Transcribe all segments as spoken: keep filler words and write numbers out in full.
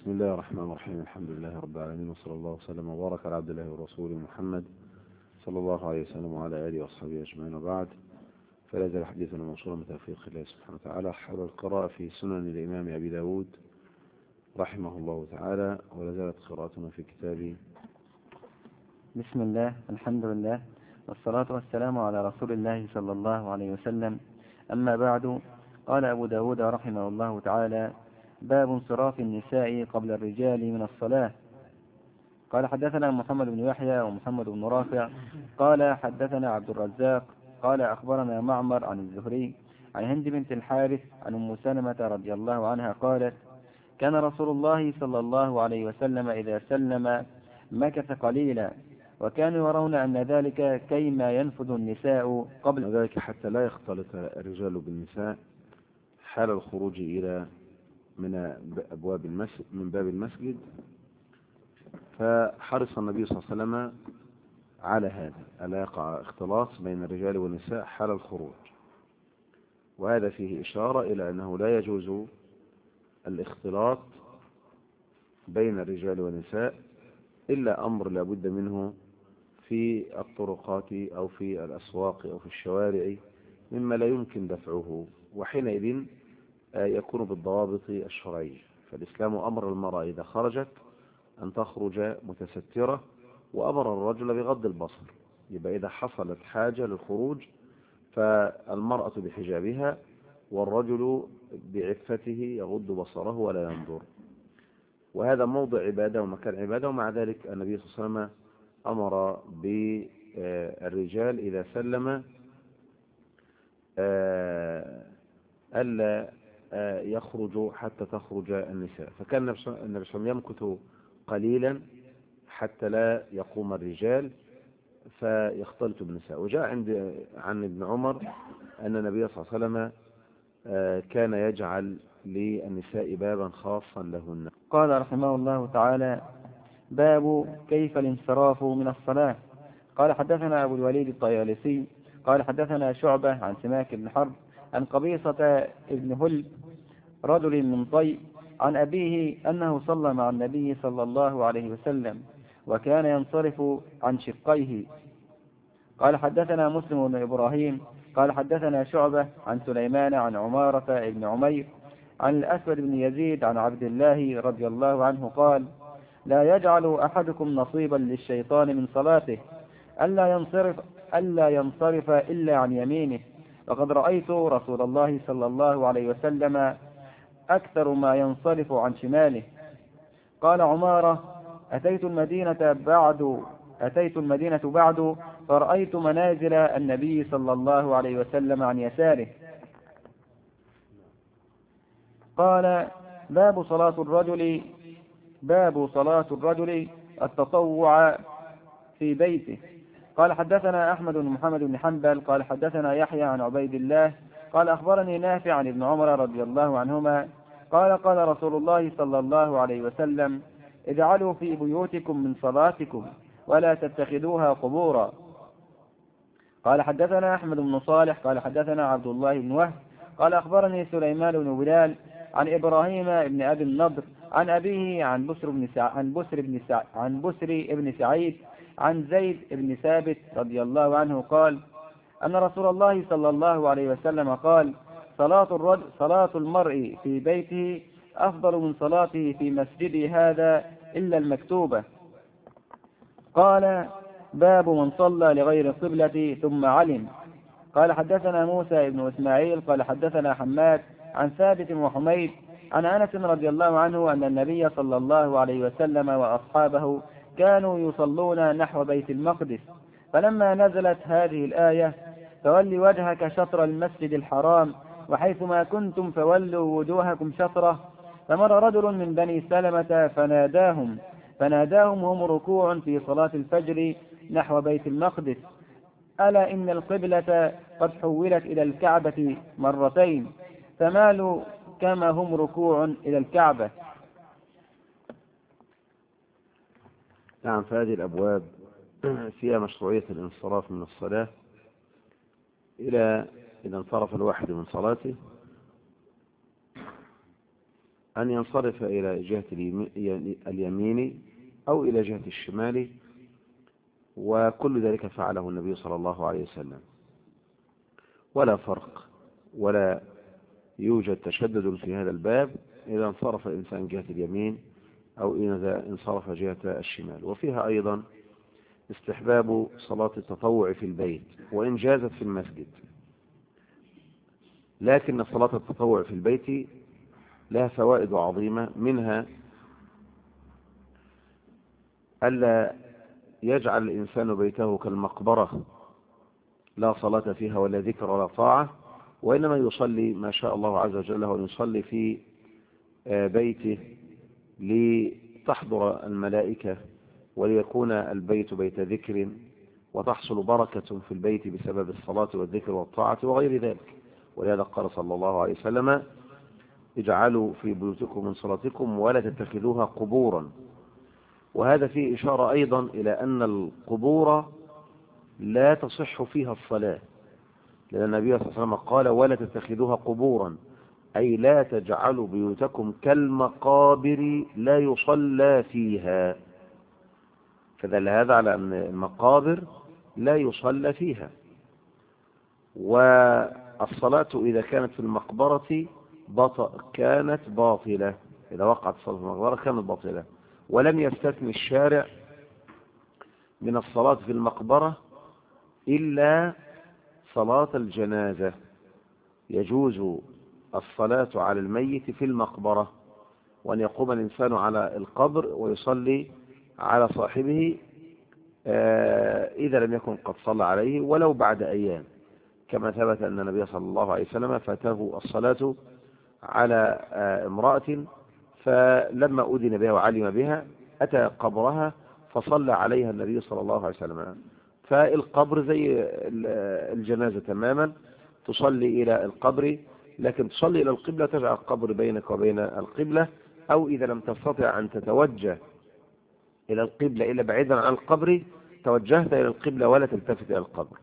بسم الله الرحمن الرحيم. الحمد لله رب العالمين، وصلى الله وسلم وبارك على عبد الله ورسوله محمد صلى الله عليه وسلم وعلى آله وصحبه أجمعين، وبعد. فلا زال حديثنا موصولا بتوفيق الله سبحانه وتعالى حول القراءة في سنن الإمام أبي داود رحمه الله تعالى، ولا زالت قراءتنا في كتاب. بسم الله، الحمد لله، والصلاة والسلام على رسول الله صلى الله عليه وسلم. أما بعد، قال أبو داود رحمه الله تعالى: باب انصراف النساء قبل الرجال من الصلاة. قال حدثنا محمد بن يحيى ومحمد بن رافع قال حدثنا عبد الرزاق قال أخبرنا معمر عن الزهري عن هند بنت الحارث عن أم سلمة رضي الله عنها قالت: كان رسول الله صلى الله عليه وسلم إذا سلم مكث قليلا، وكانوا يرون أن ذلك كيما ينفذ النساء قبل ذلك حتى لا يختلط الرجال بالنساء حال الخروج إلى من أبواب المسجد من باب المسجد، فحرص النبي صلى الله عليه وسلم على هذا، ألا يقع اختلاط بين الرجال والنساء حال الخروج. وهذا فيه إشارة إلى أنه لا يجوز الاختلاط بين الرجال والنساء إلا أمر لا بد منه في الطرقات أو في الأسواق أو في الشوارع مما لا يمكن دفعه، وحينئذ يكون بالضوابط الشرعية. فالإسلام أمر المرأة إذا خرجت أن تخرج متسترة، وأمر الرجل بغض البصر. يبقى إذا حصلت حاجة للخروج فالمرأة بحجابها والرجل بعفته يغض بصره ولا ينظر. وهذا موضع عبادة ومكان عبادة، ومع ذلك النبي صلى الله عليه وسلم أمر بالرجال إذا سلم ألا يخرجوا حتى تخرج النساء، فكان النبي صلى الله عليه وسلم يمكث قليلا حتى لا يقوم الرجال فيختلط بالنساء. وجاء عند عن ابن عمر أن النبي صلى الله عليه وسلم كان يجعل للنساء بابا خاصا لهن. قال رحمه الله تعالى: باب كيف الانصراف من الصلاة. قال حدثنا أبو الوليد الطيالسي قال حدثنا شعبة عن سماك بن حرب عن قبيصة ابن هل رجل من طي عن أبيه أنه صلى مع النبي صلى الله عليه وسلم، وكان ينصرف عن شقيه. قال حدثنا مسلم بن إبراهيم قال حدثنا شعبة عن سليمان عن عمارة ابن عمير عن الأسود بن يزيد عن عبد الله رضي الله عنه قال: لا يجعل أحدكم نصيبا للشيطان من صلاته، ألا ينصرف, ألا ينصرف إلا عن يمينه، وقد رأيت رسول الله صلى الله عليه وسلم أكثر ما ينصرف عن شماله. قال عمارة: أتيت المدينة بعد أتيت المدينة بعد فرأيت منازل النبي صلى الله عليه وسلم عن يساره. قال: باب صلاة الرجل باب صلاة الرجل التطوع في بيته. قال حدثنا أحمد بن محمد بن حنبل قال حدثنا يحيى عن عبيد الله قال أخبرني نافع عن ابن عمر رضي الله عنهما قال: قال رسول الله صلى الله عليه وسلم: اجعلوا في بيوتكم من صلاتكم ولا تتخذوها قبورا. قال حدثنا أحمد بن صالح قال حدثنا عبد الله بن وهب قال أخبرني سليمان بن بلال عن إبراهيم بن أبي النضر عن أبيه عن بسر بن سع... عن بسر بن سع... عن بسر بن سعيد عن زيد بن ثابت رضي الله عنه قال: أن رسول الله صلى الله عليه وسلم قال: صلاة الرجل صلاة المرء في بيته أفضل من صلاته في مسجده هذا إلا المكتوبة. قال: باب من صلى لغير القبلة ثم علم. قال حدثنا موسى بن إسماعيل قال حدثنا حماد عن ثابت وحميد عن أنس رضي الله عنه أن النبي صلى الله عليه وسلم وأصحابه كانوا يصلون نحو بيت المقدس، فلما نزلت هذه الآية: فول وجهك شطر المسجد الحرام وحيثما كنتم فولوا وجوهكم شطره، فمر رجل من بني سلمة فناداهم فناداهم هم ركوع في صلاة الفجر نحو بيت المقدس: ألا إن القبلة قد حولت إلى الكعبة مرتين، فمالوا كما هم ركوع إلى الكعبة. نعم، فهذه الأبواب فيها مشروعية الانصراف من الصلاة إلى إذا انصرف الواحد من صلاته أن ينصرف إلى جهة اليمين أو إلى جهة الشمال، وكل ذلك فعله النبي صلى الله عليه وسلم، ولا فرق ولا يوجد تشدد في هذا الباب إذا انصرف الإنسان جهة اليمين أو إذا انصرف جهة الشمال. وفيها أيضا استحباب صلاة التطوع في البيت وإن جازت في المسجد، لكن صلاة التطوع في البيت لها فوائد عظيمة، منها ألا يجعل الإنسان بيته كالمقبرة لا صلاة فيها ولا ذكر ولا طاعة، وإنما يصلي ما شاء الله عز وجل له أن يصلي في بيته لتحضر الملائكة وليكون البيت بيت ذكر وتحصل بركة في البيت بسبب الصلاة والذكر والطاعة وغير ذلك. ولهذا قال صلى الله عليه وسلم: اجعلوا في بيوتكم من صلاتكم ولا تتخذوها قبورا. وهذا فيه إشارة أيضا إلى أن القبور لا تصح فيها الصلاة، لأن النبي صلى الله عليه وسلم قال: ولا تتخذوها قبورا، أي لا تجعلوا بيوتكم كالمقابر لا يصلى فيها. فدل هذا على أن المقابر لا يصلى فيها، والصلاة إذا كانت في المقبرة كانت باطلة، إذا وقعت الصلاة في المقبرة كانت باطلة. ولم يستثني الشارع من الصلاة في المقبرة إلا صلاة الجنازة، يجوز الصلاة على الميت في المقبرة، وأن يقوم الإنسان على القبر ويصلي على صاحبه إذا لم يكن قد صلى عليه ولو بعد أيام، كما ثبت أن النبي صلى الله عليه وسلم فاته الصلاة على امرأة، فلما أذن بها وعلم بها أتى قبرها فصلى عليها النبي صلى الله عليه وسلم. فالقبر زي الجنازة تماما، تصلي إلى القبر، لكن تصلي إلى القبلة، تجعل القبر بينك وبين القبلة، أو إذا لم تستطع أن تتوجه إلى القبلة إلا بعيدا عن القبر توجهت إلى القبلة ولا تلتفت إلى القبر.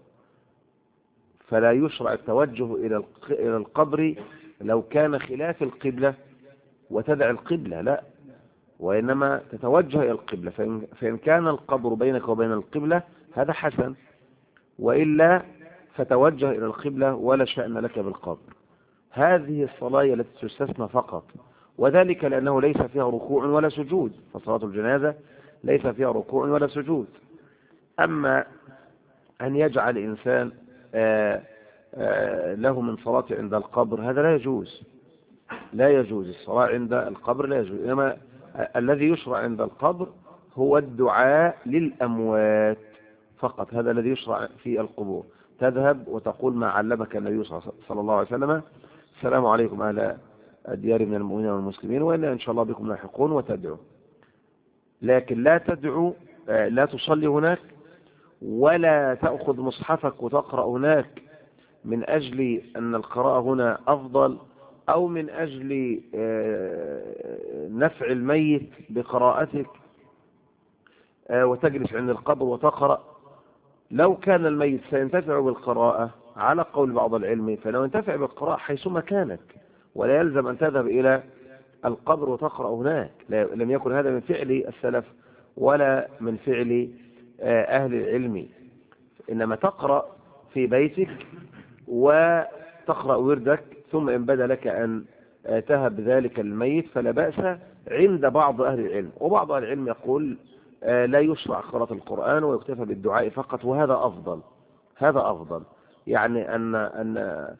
فلا يشرع التوجه إلى القبر لو كان خلاف القبلة وتدع القبلة، لا، وإنما تتوجه إلى القبلة. فإن كان القبر بينك وبين القبلة هذا حسن، وإلا فتوجه إلى القبلة ولا شأن لك بالقبر. هذه الصلاة التي تستثنى فقط، وذلك لأنه ليس فيها ركوع ولا سجود، فصلاة الجنازة ليس فيها ركوع ولا سجود. أما أن يجعل إنسان آآ آآ له من صلاة عند القبر هذا لا يجوز، لا يجوز الصلاة عند القبر، لا يجوز. إنما الذي يشرع عند القبر هو الدعاء للأموات فقط، هذا الذي يشرع في القبور. تذهب وتقول ما علمك النبي صلى الله عليه وسلم: السلام عليكم أهل الديار من المؤمنين والمسلمين وإنا إن شاء الله بكم لاحقون، وتدعو. لكن لا تدعو، لا تصلي هناك ولا تأخذ مصحفك وتقرأ هناك من أجل أن القراءة هنا أفضل، أو من أجل نفع الميت بقراءتك وتجلس عند القبر وتقرأ. لو كان الميت سينتفع بالقراءة على قول بعض العلم فلو ينتفع بالقراءة حيثما كانت، ولا يلزم أن تذهب إلى القبر وتقرأ هناك. لم يكن هذا من فعل السلف ولا من فعل أهل العلم، إنما تقرأ في بيتك وتقرأ وردك، ثم إن بدا لك أن تهب ذلك الميت فلا بأس عند بعض أهل العلم. وبعض أهل العلم يقول لا يشرع قراءة القرآن ويكتفى بالدعاء فقط، وهذا أفضل، هذا أفضل. يعني أن أن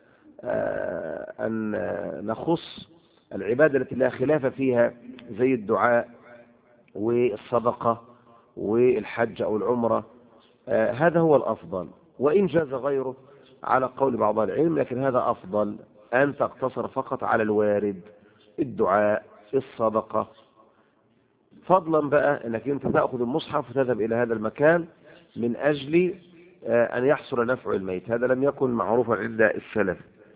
أن نخص العبادة التي لا خلاف فيها زي الدعاء والصدقة والحج أو العمرة، هذا هو الأفضل، وإن جاز غيره على قول بعض العلم، لكن هذا أفضل أن تقتصر فقط على الوارد، الدعاء، الصدقة. فضلا بقى أنك أنت تأخذ المصحف وتذهب إلى هذا المكان من أجل أن يحصل نفع الميت، هذا لم يكن معروفا عند السلف.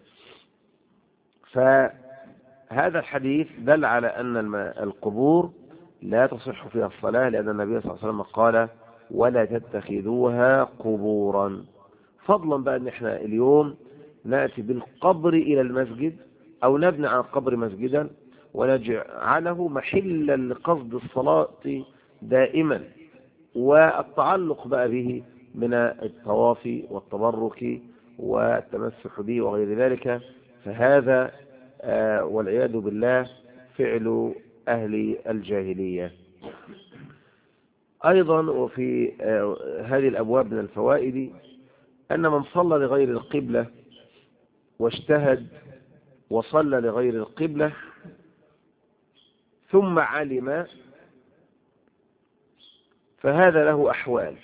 فهذا الحديث دل على أن القبور لا تصح فيها الصلاة، لأن النبي صلى الله عليه وسلم قال: ولا تتخذوها قبورا. فضلا بقى أن احنا اليوم نأتي بالقبر إلى المسجد أو نبني على القبر مسجدا ونجعله محلا لقصد الصلاة دائما، والتعلق بقى به من الطواف والتبرك والتمسح به وغير ذلك، فهذا آه والعياذ بالله فعل أهل الجاهلية. أيضا وفي آه هذه الأبواب من الفوائد أن من صلى لغير القبلة واجتهد وصلى لغير القبلة ثم علم فهذا له أحوال.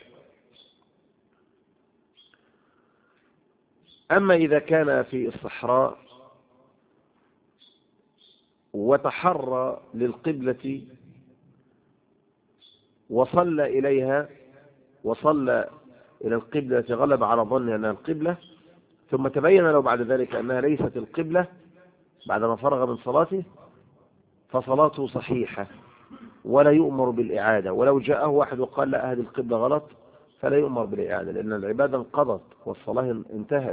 أما إذا كان في الصحراء وتحرى للقبلة وصلى إليها وصلى إلى القبلة غلب على ظن أنها القبلة، ثم تبين له بعد ذلك أنها ليست القبلة بعدما فرغ من صلاته، فصلاته صحيحة ولا يؤمر بالإعادة. ولو جاءه واحد وقال لا هذه القبلة غلط فلا يؤمر بالإعادة، لأن العبادة انقضت والصلاة انتهت.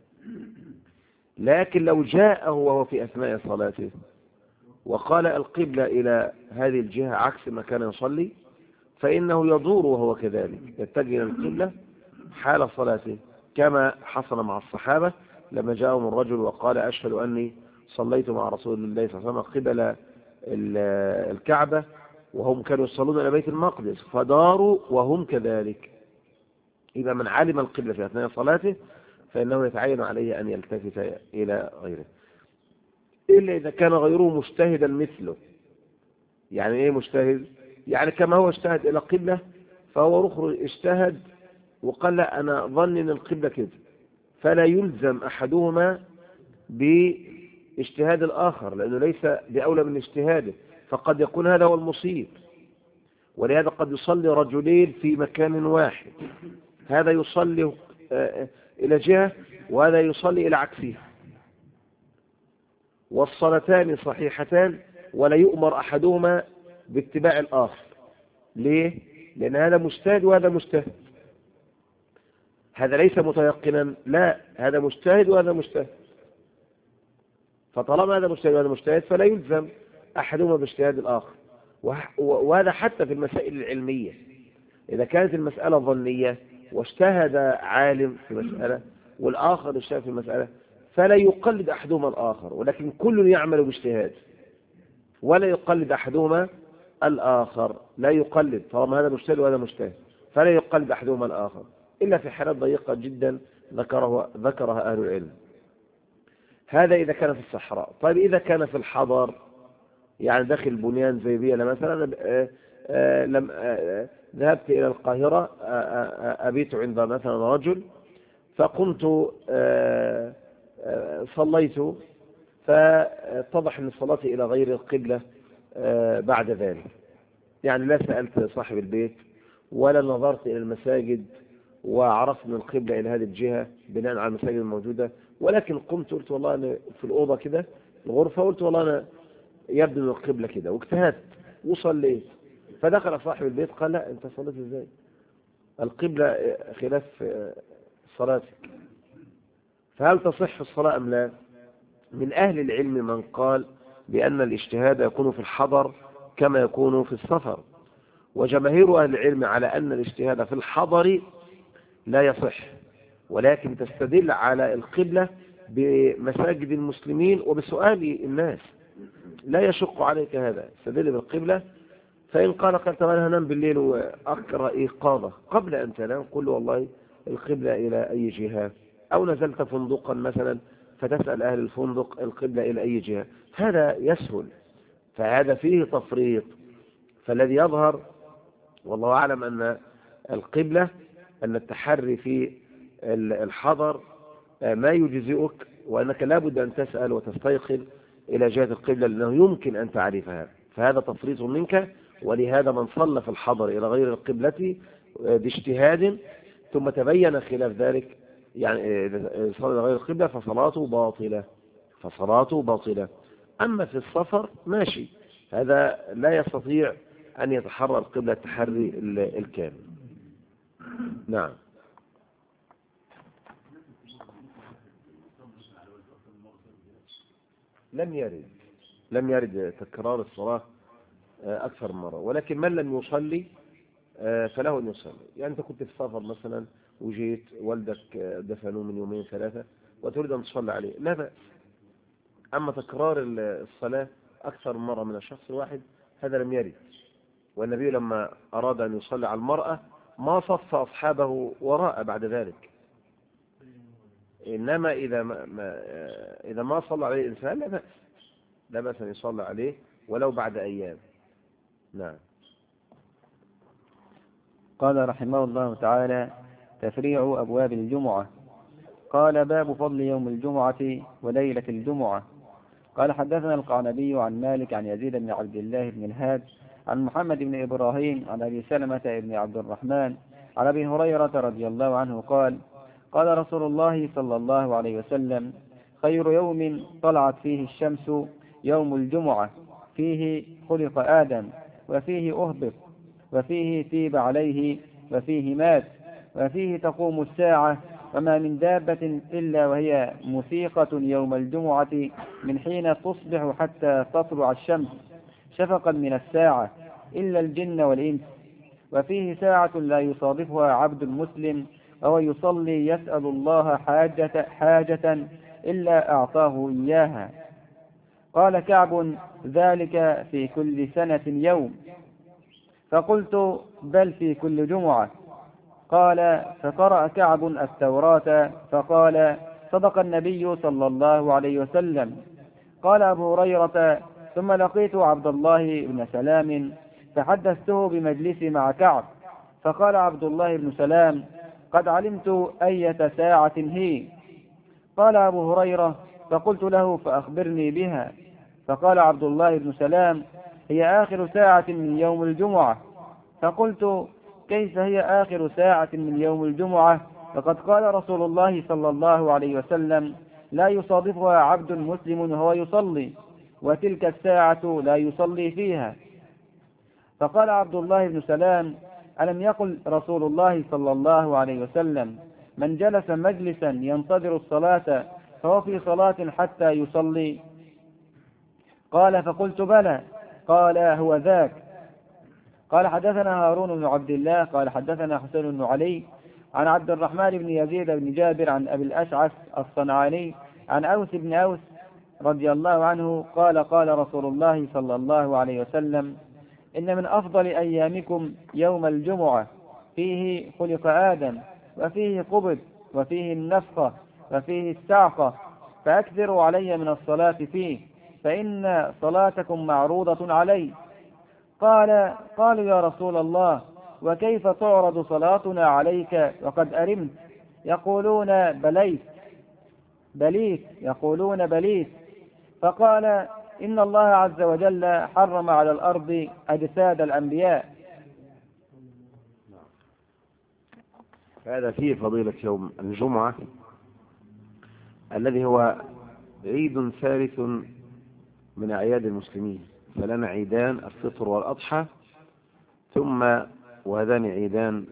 لكن لو جاءه وهو في أثناء صلاته وقال القبلة إلى هذه الجهة عكس ما كان يصلي، فإنه يدور وهو كذلك يتجه إلى القبلة حال صلاته، كما حصل مع الصحابة لما جاءهم الرجل وقال أشهد أني صليت مع رسول الله صلى الله عليه وسلم قبل الكعبة، وهم كانوا يصلون إلى بيت المقدس، فداروا وهم كذلك. إذا من علم القبلة في أثناء صلاته فإنه يتعين عليه أن يلتفت إلى غيره، إلا إذا كان غيره مجتهدا مثله. يعني إيه مجتهد؟ يعني كما هو اجتهد إلى قبلة فهو رخر اجتهد وقال لا أنا ظن أن القبلة كده، فلا يلزم أحدهما باجتهاد الآخر، لأنه ليس بأولى من اجتهاده، فقد يكون هذا هو المصيب. ولهذا قد يصلي رجلين في مكان واحد، هذا يصلي إلى جهة وهذا يصلي إلى عكسها، والصلاتان صحيحتان ولا يؤمر أحدهما باتباع الآخر. ليه؟ لأن هذا مجتهد وهذا مجتهد، هذا ليس متيقنا، لا هذا مجتهد وهذا مجتهد، فطالما هذا مجتهد وهذا مجتهد فلا يلزم أحدهما باجتهاد الآخر. وهذا حتى في المسائل العلمية، إذا كانت المسألة ظنية واجتهد عالم في مسألة والآخر اجتهد في مسألة فلا يقلد أحدهما الآخر، ولكن كل يعمل باجتهاد، ولا يقلد أحدهما الآخر، لا يقلد طالما هذا مجتهد وهذا مجتهد، فلا يقلد أحدهما الآخر إلا في حالات ضيقة جدا ذكره ذكرها أهل العلم. هذا إذا كان في الصحراء. طيب إذا كان في الحضر، يعني داخل بنيان زي بينا مثلا، لم ذهبت إلى القاهرة أبيت عند مثلا رجل، فقمت صليت فاتضح أن صلاتي إلى غير القبلة بعد ذلك، يعني لا سألت صاحب البيت ولا نظرت إلى المساجد وعرفت من القبلة إلى هذه الجهة بناء على المساجد الموجودة، ولكن قمت قلت والله أنا في الأوضة كده الغرفة، قلت والله أنا يبدو من القبلة كده، واجتهدت وصليت. فدخل صاحب البيت قال لا أنت صليت إزاي؟ القبلة خلاف صلاتك، فهل تصح الصلاة أم لا؟ من أهل العلم من قال بأن الاجتهاد يكون في الحضر كما يكون في السفر، وجماهير أهل العلم على أن الاجتهاد في الحضر لا يصح، ولكن تستدل على القبلة بمساجد المسلمين وبسؤال الناس، لا يشق عليك هذا، استدل بالقبلة. فإن قال قلت أنا هنام بالليل وأقرأ إيقاظة قبل أن تنام، قل والله القبلة إلى أي جهة، أو نزلت فندقا مثلا فتسأل أهل الفندق القبلة إلى أي جهة، هذا يسهل، فهذا فيه تفريط. فالذي يظهر والله أعلم أن القبلة أن التحري في الحضر ما يجزئك، وأنك لابد أن تسأل وتستيقظ إلى جهة القبلة لأنه يمكن أن تعرفها، فهذا تفريط منك. ولهذا من صلى في الحضر إلى غير القبلة باجتهاد ثم تبين خلاف ذلك، يعني صلى إلى غير القبلة فصلاته باطلة، فصلاته باطلة. أما في السفر ماشي، هذا لا يستطيع أن يتحرى القبلة التحري الكامل. نعم. لم يرد لم يرد تكرار الصلاة أكثر من مرة. ولكن من لم يصلي فله أن يصلي. يعني أنت كنت في سفر مثلا وجيت والدك دفنوه من يومين ثلاثة وتريد أن تصلي عليه، لا بأس. أما تكرار الصلاة أكثر من مرة من الشخص الواحد هذا لم يرد. والنبي لما أراد أن يصلي على المرأة ما صف أصحابه وراء بعد ذلك. إنما إذا ما, ما إذا ما صلى عليه إنسان لا بأس، لا بأس أن يصلي عليه ولو بعد أيام. نعم. قال رحمه الله تعالى: تفريع أبواب الجمعة. قال: باب فضل يوم الجمعة وليلة الجمعة. قال: حدثنا القعنبي عن مالك عن يزيد بن عبد الله بن الهاد عن محمد بن إبراهيم عن أبي سلمة بن عبد الرحمن عن أبي هريرة رضي الله عنه قال: قال رسول الله صلى الله عليه وسلم: خير يوم طلعت فيه الشمس يوم الجمعة، فيه خلق آدم، وفيه أهبط، وفيه تيب عليه، وفيه مات، وفيه تقوم الساعة، وما من دابة إلا وهي مسيقة يوم الجمعة من حين تصبح حتى تطلع الشمس شفقا من الساعة إلا الجن والإنس، وفيه ساعة لا يصادفها عبد مسلم وهو يصلي يسأل الله حاجة, حاجة إلا أعطاه إياها. قال كعب: ذلك في كل سنة يوم. فقلت: بل في كل جمعة. قال: فقرأ كعب التوراة فقال: صدق النبي صلى الله عليه وسلم. قال أبو هريرة: ثم لقيت عبد الله بن سلام فحدثته بمجلسي مع كعب، فقال عبد الله بن سلام: قد علمت أية ساعة هي. قال أبو هريرة: فقلت له: فأخبرني بها. فقال عبد الله بن سلام: هي آخر ساعة من يوم الجمعة. فقلت: كيف هي آخر ساعة من يوم الجمعة؟ فقد قال رسول الله صلى الله عليه وسلم: لا يصادفها عبد مسلم وهو يصلي، وتلك الساعة لا يصلي فيها. فقال عبد الله بن سلام: ألم يقل رسول الله صلى الله عليه وسلم: من جلس مجلسا ينتظر الصلاة فهو في صلاة حتى يصلي؟ قال: فقلت: بلى. قال: هو ذاك. قال: حدثنا هارون بن عبد الله قال حدثنا حسين بن علي عن عبد الرحمن بن يزيد بن جابر عن أبي الأشعث الصنعاني عن أوس بن أوس رضي الله عنه قال: قال رسول الله صلى الله عليه وسلم: إن من أفضل أيامكم يوم الجمعة، فيه خلق آدم، وفيه قبض، وفيه النفخة، وفيه السعقة، فأكثروا علي من الصلاة فيه، فإن صلاتكم معروضة علي. قال قالوا: يا رسول الله، وكيف تعرض صلاتنا عليك وقد أرمت؟ يقولون بليت بليت يقولون بليت. فقال: إن الله عز وجل حرم على الأرض أجساد الأنبياء. هذا فيه فضيلة يوم الجمعة الذي هو عيد ثالث من أعياد المسلمين، فلنا عيدان: الفطر والأضحى، ثم وهذان عيدان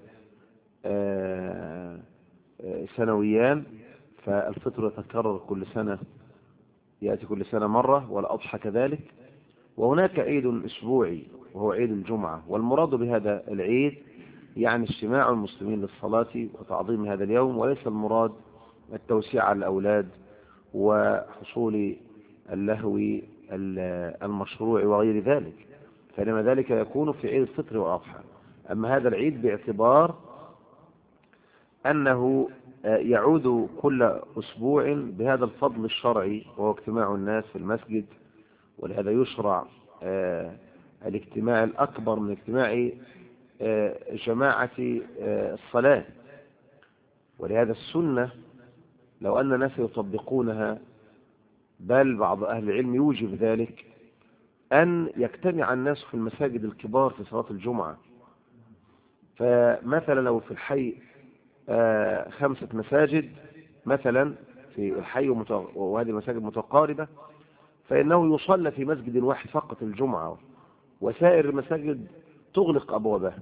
سنويان، فالفطر يتكرر كل سنة، يأتي كل سنة مرة، والأضحى كذلك. وهناك عيد أسبوعي وهو عيد الجمعة، والمراد بهذا العيد يعني اجتماع المسلمين للصلاة وتعظيم هذا اليوم، وليس المراد التوسيع على الأولاد وحصول اللهو المشروع وغير ذلك، فإنما ذلك يكون في عيد الفطر والأضحى. أما هذا العيد باعتبار أنه يعود كل أسبوع بهذا الفضل الشرعي وهو اجتماع الناس في المسجد، ولهذا يشرع الاجتماع الأكبر من اجتماع جماعة الصلاة. ولهذا السنة لو أن الناس يطبقونها، بل بعض أهل العلم يوجب ذلك، أن يجتمع الناس في المساجد الكبار في صلاة الجمعة. فمثلا لو في الحي خمسة مساجد مثلا في الحي، وهذه المساجد متقاربة، فإنه يصلى في مسجد واحد فقط الجمعة، وسائر المساجد تغلق أبوابها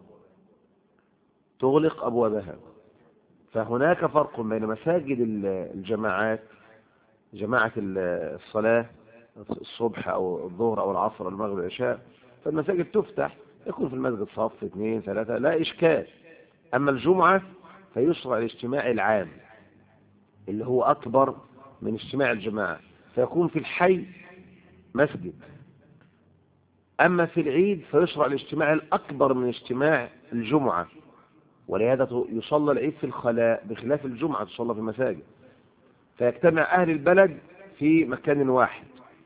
تغلق أبوابها فهناك فرق بين مساجد الجماعات، جماعة الصلاة الصبح أو الظهر أو العصر أو المغرب والعشاء، فالمساجد تفتح، يكون في المسجد صف اثنين ثلاثة لا إشكال. أما الجمعة فيشرع الاجتماع العام اللي هو أكبر من اجتماع الجماعة، فيكون في الحي مسجد. أما في العيد فيشرع الاجتماع الأكبر من اجتماع الجمعة، ولهذا يصلى العيد في الخلاء بخلاف الجمعة تصلى في المساجد، فيجتمع أهل البلد في مكان واحد.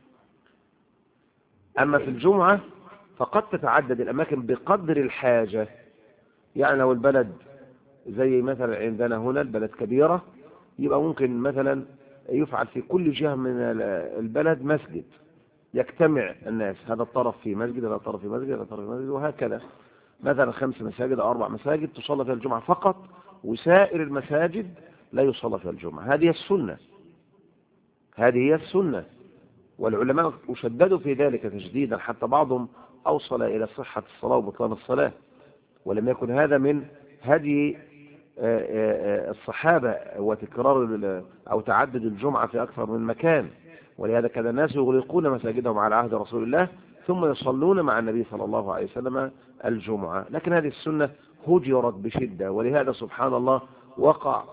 أما في الجمعة فقد تتعدد الأماكن بقدر الحاجة، يعني لو البلد زي مثلا عندنا هنا البلد كبيرة، يبقى ممكن مثلا يفعل في كل جهة من البلد مسجد يجتمع الناس، هذا الطرف في مسجد، هذا الطرف في مسجد، هذا الطرف في مسجد، وهكذا. مثلا خمس مساجد أو أربع مساجد تصلى فيها الجمعة فقط، وسائر المساجد لا يصلى فيها الجمعة. هذه السنة، هذه هي السنة، والعلماء أشددوا في ذلك تشديدا، حتى بعضهم أوصل إلى صحة الصلاة وبطلان الصلاة، ولم يكن هذا من هدي الصحابة وتكرار أو تعدد الجمعة في أكثر من مكان. ولهذا كان الناس يغلقون مساجدهم على عهد رسول الله ثم يصلون مع النبي صلى الله عليه وسلم الجمعة. لكن هذه السنة هجرت بشدة، ولهذا سبحان الله وقع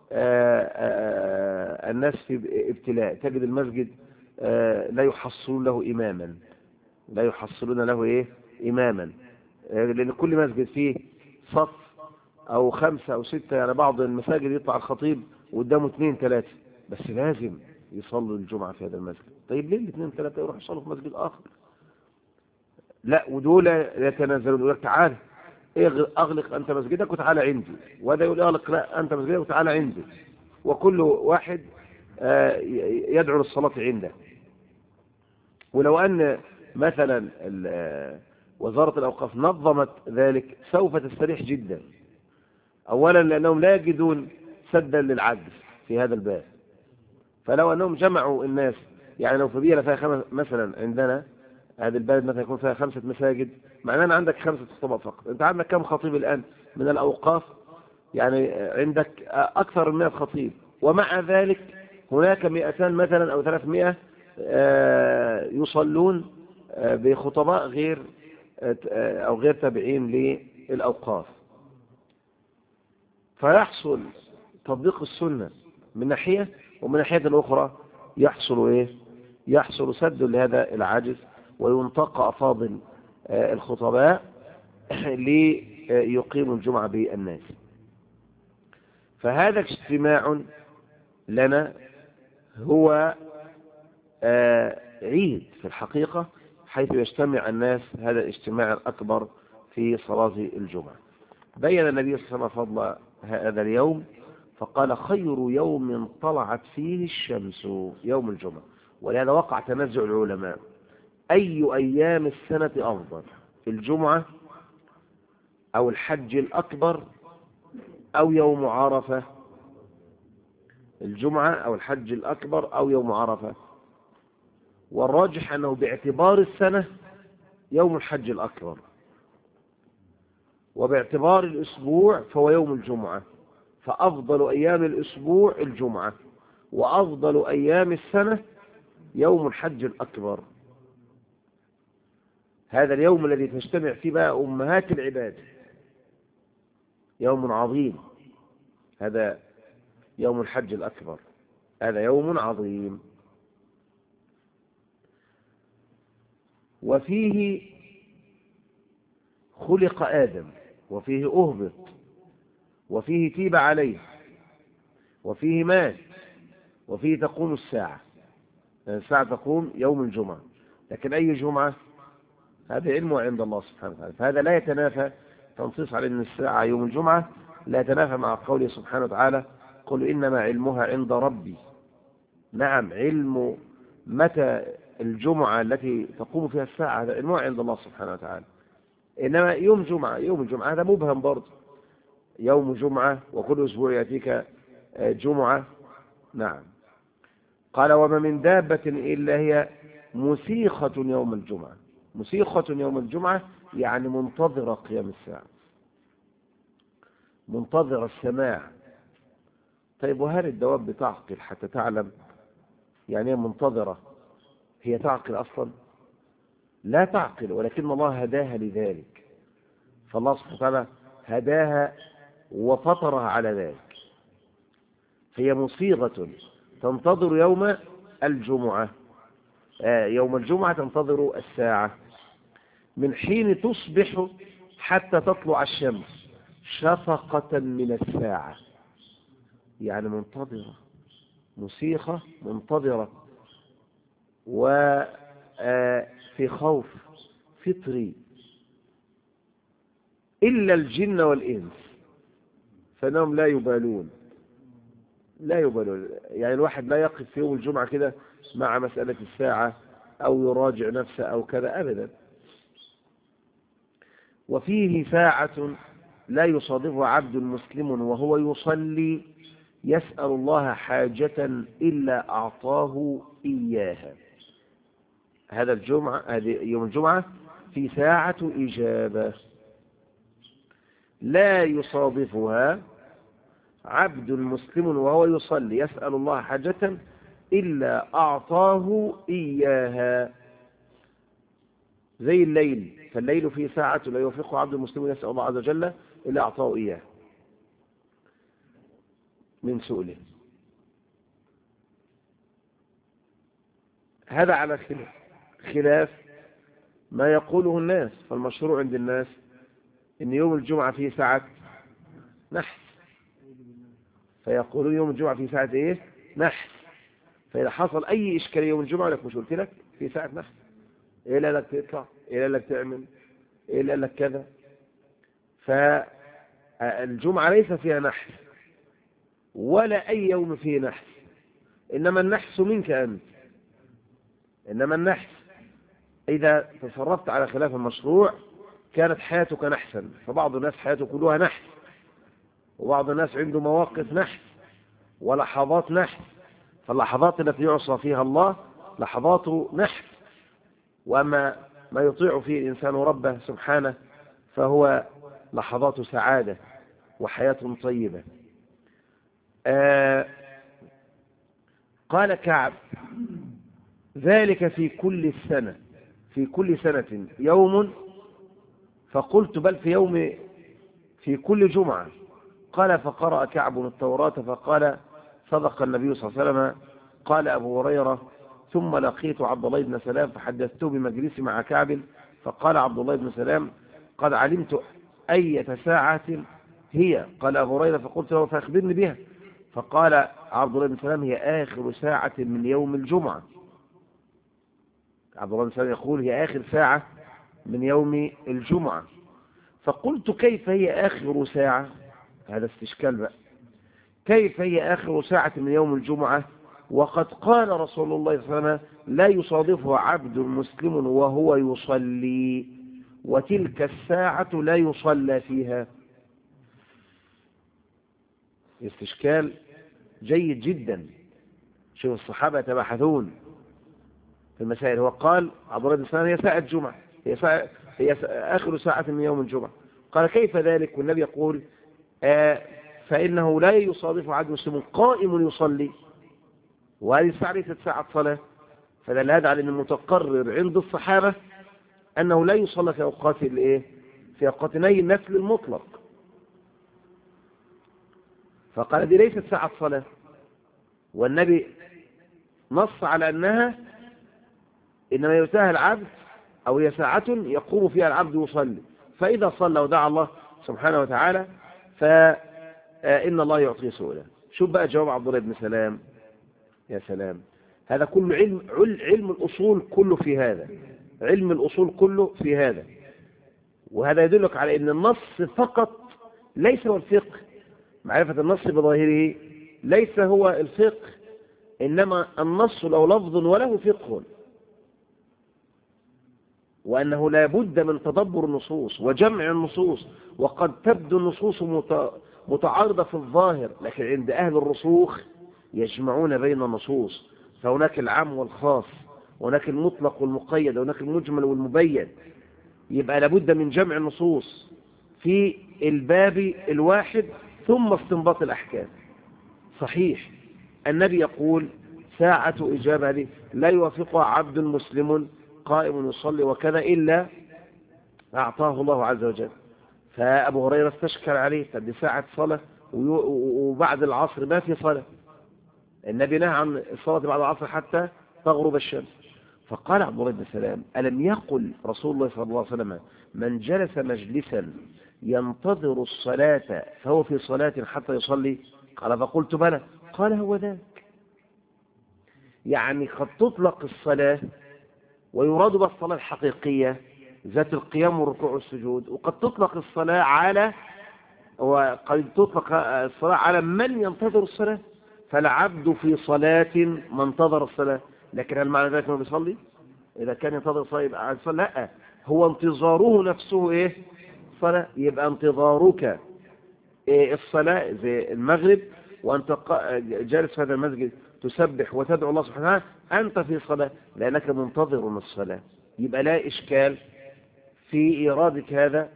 الناس في ابتلاء، تجد المسجد لا يحصلون له إماما، لا يحصلون له إيه إماما، لأن كل مسجد فيه صف أو خمسة أو ستة، يعني بعض المساجد يطلع الخطيب وقدامه اثنين ثلاثة، بس لازم يصلوا الجمعة في هذا المسجد. طيب ليه الاثنين ثلاثة يروح يصلوا في مسجد آخر؟ لا، ودول يتنازلون، يقول لك تعال أغلق أنت مسجدك وتعالى عندي، وهذا يقول أغلق لا أنت مسجدك وتعالى عندي، وكل واحد يدعو للصلاة عنده. ولو أن مثلا وزارة الأوقاف نظمت ذلك سوف تستريح جدا، أولا لأنهم لا يجدون سدا للعجز في هذا الباب. فلو أنهم جمعوا الناس، يعني لو في بيئة فيها خمس مثلا، عندنا هذه البلد مثلا يكون فيها خمسة مساجد، معناه أن عندك خمسة خطباء فقط. أنت عندك كم خطيب الآن من الأوقاف؟ يعني عندك أكثر من مئة خطيب، ومع ذلك هناك مئتان مثلا أو ثلاثمائة يصلون بخطباء غير أو غير تابعين للأوقاف. فيحصل تطبيق السنة من ناحية، ومن ناحية الأخرى يحصل إيه؟ يحصل سد لهذا العاجز، وينتقى أفاضل الخطباء ليقيموا الجمعة بالناس. فهذا اجتماع لنا هو عيد في الحقيقة، حيث يجتمع الناس، هذا الاجتماع الأكبر في صلاة الجمعة. بين النبي صلى الله عليه وسلم فضل هذا اليوم فقال: خير يوم طلعت فيه الشمس يوم الجمعة. ولهذا وقع تنازع العلماء، أي أيام السنة أفضل، الجمعة أو الحج الأكبر أو يوم عرفة؟ الجمعة أو الحج الأكبر أو يوم عرفة؟ والراجح أنه باعتبار السنة يوم الحج الأكبر، وباعتبار الأسبوع فهو يوم الجمعة. فأفضل أيام الأسبوع الجمعة، وأفضل أيام السنة يوم الحج الأكبر. هذا اليوم الذي تجتمع فيه بقى أمهات العباد، يوم عظيم، هذا يوم الحج الأكبر، هذا يوم عظيم. وفيه خلق آدم، وفيه أهبط، وفيه تيب عليه، وفيه مات، وفيه تقوم الساعة. الساعة تقوم يوم الجمعة، لكن أي جمعة؟ هذا علمه عند الله سبحانه وتعالى. فهذا لا يتنافى، تنصيص على أن الساعة يوم الجمعة لا يتنافى مع قوله سبحانه وتعالى: قل إنما علمها عند ربي. نعم، علم متى الجمعة التي تقوم فيها الساعة هذا علمها عند الله سبحانه وتعالى. إنما يوم جمعة، يوم الجمعة هذا مبهم برضه، يوم جمعة وكل أسبوع يأتيك جمعة. نعم. قال: وما من دابة إلا هي مسيخة يوم الجمعة. مسيخة يوم الجمعة يعني منتظرة قيام الساعة، منتظرة السماع. طيب وهل الدواب بتعقل حتى تعلم يعني منتظرة؟ هي تعقل أصلا؟ لا تعقل، ولكن الله هداها لذلك، فالله سبحانه وتعالى هداها وفطرها على ذلك. هي مصيغة تنتظر يوم الجمعة، آه يوم الجمعة تنتظر الساعة من حين تصبح حتى تطلع الشمس شفقة من الساعة، يعني منتظرة، موسيقى منتظرة، وفي خوف فطري، إلا الجن والإنس فإنهم لا يبالون، لا يبالون. يعني الواحد لا يقف في يوم الجمعة كده مع مسألة الساعة أو يراجع نفسه أو كذا أبدا. وفيه ساعة لا يصادفها عبد مسلم وهو يصلي يسأل الله حاجة إلا أعطاه إياها. هذا الجمعة، هذه يوم الجمعة في ساعة إجابة لا يصادفها عبد مسلم وهو يصلي يسأل الله حاجة إلا أعطاه إياها، زي الليل، فالليل فيه ساعة لا يوفقه عبد مسلم يسأل الله عز وجل إلا أعطاه إياه من سؤله. هذا على خلاف خلاف ما يقوله الناس، فالمشروع عند الناس إن يوم الجمعة فيه ساعة نحس، فيقولون يوم الجمعة فيه ساعة إيه؟ نحس. فإذا حصل أي إشكالية يوم الجمعة لك، مش قلت لك في ساعة نحس، إيه لا لك تطلع، إيه لا لك تعمل، إيه لا لك كذا. فالجمعة ليس فيها نحس ولا أي يوم فيه نحس، إنما النحس منك أنت. إنما النحس إذا تصرفت على خلاف المشروع كانت حياتك نحسا، فبعض الناس حياته كلها نحس، وبعض الناس عنده مواقف نحس ولحظات نحس، فاللحظات التي يعصى فيها الله لحظات نحس، وأما ما يطيع فيه الإنسان ربه سبحانه فهو لحظات سعادة وحياة طيبة. آه قال كعب ذلك في كل سنة، في كل سنة يوم، فقلت بل في يوم في كل جمعة. قال فقرأ كعب التوراة فقال صدق النبي صلى الله عليه وسلم. قال أبو هريرة ثم لقيت عبد الله بن سلام فحدثته بمجلسي مع كعب، فقال عبد الله بن سلام قد علمت أية ساعة هي. قال أبو هريرة فقلت له فأخبرني بها. فقال عبد الله بن سلام هي آخر ساعة من يوم الجمعة. عبد الله بن سلام يقول هي آخر ساعة من يوم الجمعة. فقلت كيف هي آخر ساعة؟ هذا استشكال بقى، كيف هي آخر ساعة من يوم الجمعة وقد قال رسول الله صلى الله عليه وسلم لا يصادفه عبد مسلم وهو يصلي وتلك الساعة لا يصلى فيها. استشكال جيد جدا. شوف الصحابة يتباحثون في المسائل. هو قال عبد الله بن سلام هي ساعة جمعة، هي, ساعة هي آخر ساعة من يوم الجمعة. قال كيف ذلك؟ والنبي يقول آه فإنه لا يصادف عبد مسلم قائم يصلي، وهذه الساعة ليست ساعة صلاة. فدل هذا على أن المتقرر عند الصحابة أنه لا يصلى في أوقات الإيه؟ في أوقات نهي النفل المطلق. فقال دي ليست ساعة صلاة، والنبي نص على أنها إنما يؤتاها العبد أو هي ساعة يقوم فيها العبد يصلي، فإذا صلى ودعا الله سبحانه وتعالى فإن الله يعطيه سؤالا. شوف بقى جواب عبد الله بن سلام. يا سلام، هذا كله علم علم الأصول كله في هذا، علم الأصول كله في هذا. وهذا يدلك على أن النص فقط ليس هو الفقه، معرفة النص بظاهره ليس هو الفقه، إنما النص له لفظ وله فقه، وأنه لا بد من تدبر النصوص وجمع النصوص. وقد تبدو النصوص متعارضة في الظاهر، لكن عند أهل الرسوخ يجمعون بين النصوص، فهناك العام والخاص، هناك المطلق والمقيد، هناك المجمل والمبين. يبقى لابد من جمع النصوص في الباب الواحد ثم استنباط الأحكام. صحيح النبي يقول ساعة إجابة هذه لا يوافقها عبد مسلم قائم يصلي وكذا إلا أعطاه الله عز وجل. فأبو هريرة استشكل عليه، طب ساعة صلاة وبعد العصر ما في صلاة، النبي نهى عن الصلاة بعد العصر حتى تغرب الشمس. فقال عبد الله بن سلام ألم يقل رسول الله صلى الله عليه وسلم من جلس مجلسا ينتظر الصلاة فهو في صلاة حتى يصلي؟ قال فقلت بلى. قال هو ذاك. يعني قد تطلق الصلاة ويراد بها الصلاة الحقيقية ذات القيام والركوع والسجود، وقد تطلق الصلاة على وقد تطلق الصلاة على من ينتظر الصلاة. فالعبد في صلاة ما انتظر الصلاة، لكن هل معنى ذلك انه بيصلي؟ إذا كان ينتظر الصلاة يبقى يصلي؟ لا، هو انتظاره نفسه إيه؟ صلاة. يبقى انتظارك إيه؟ الصلاة زي المغرب وأنت جالس في هذا المسجد تسبح وتدعو الله سبحانه وتعالى، أنت في صلاة لأنك منتظر من الصلاة. يبقى لا إشكال في إيرادك هذا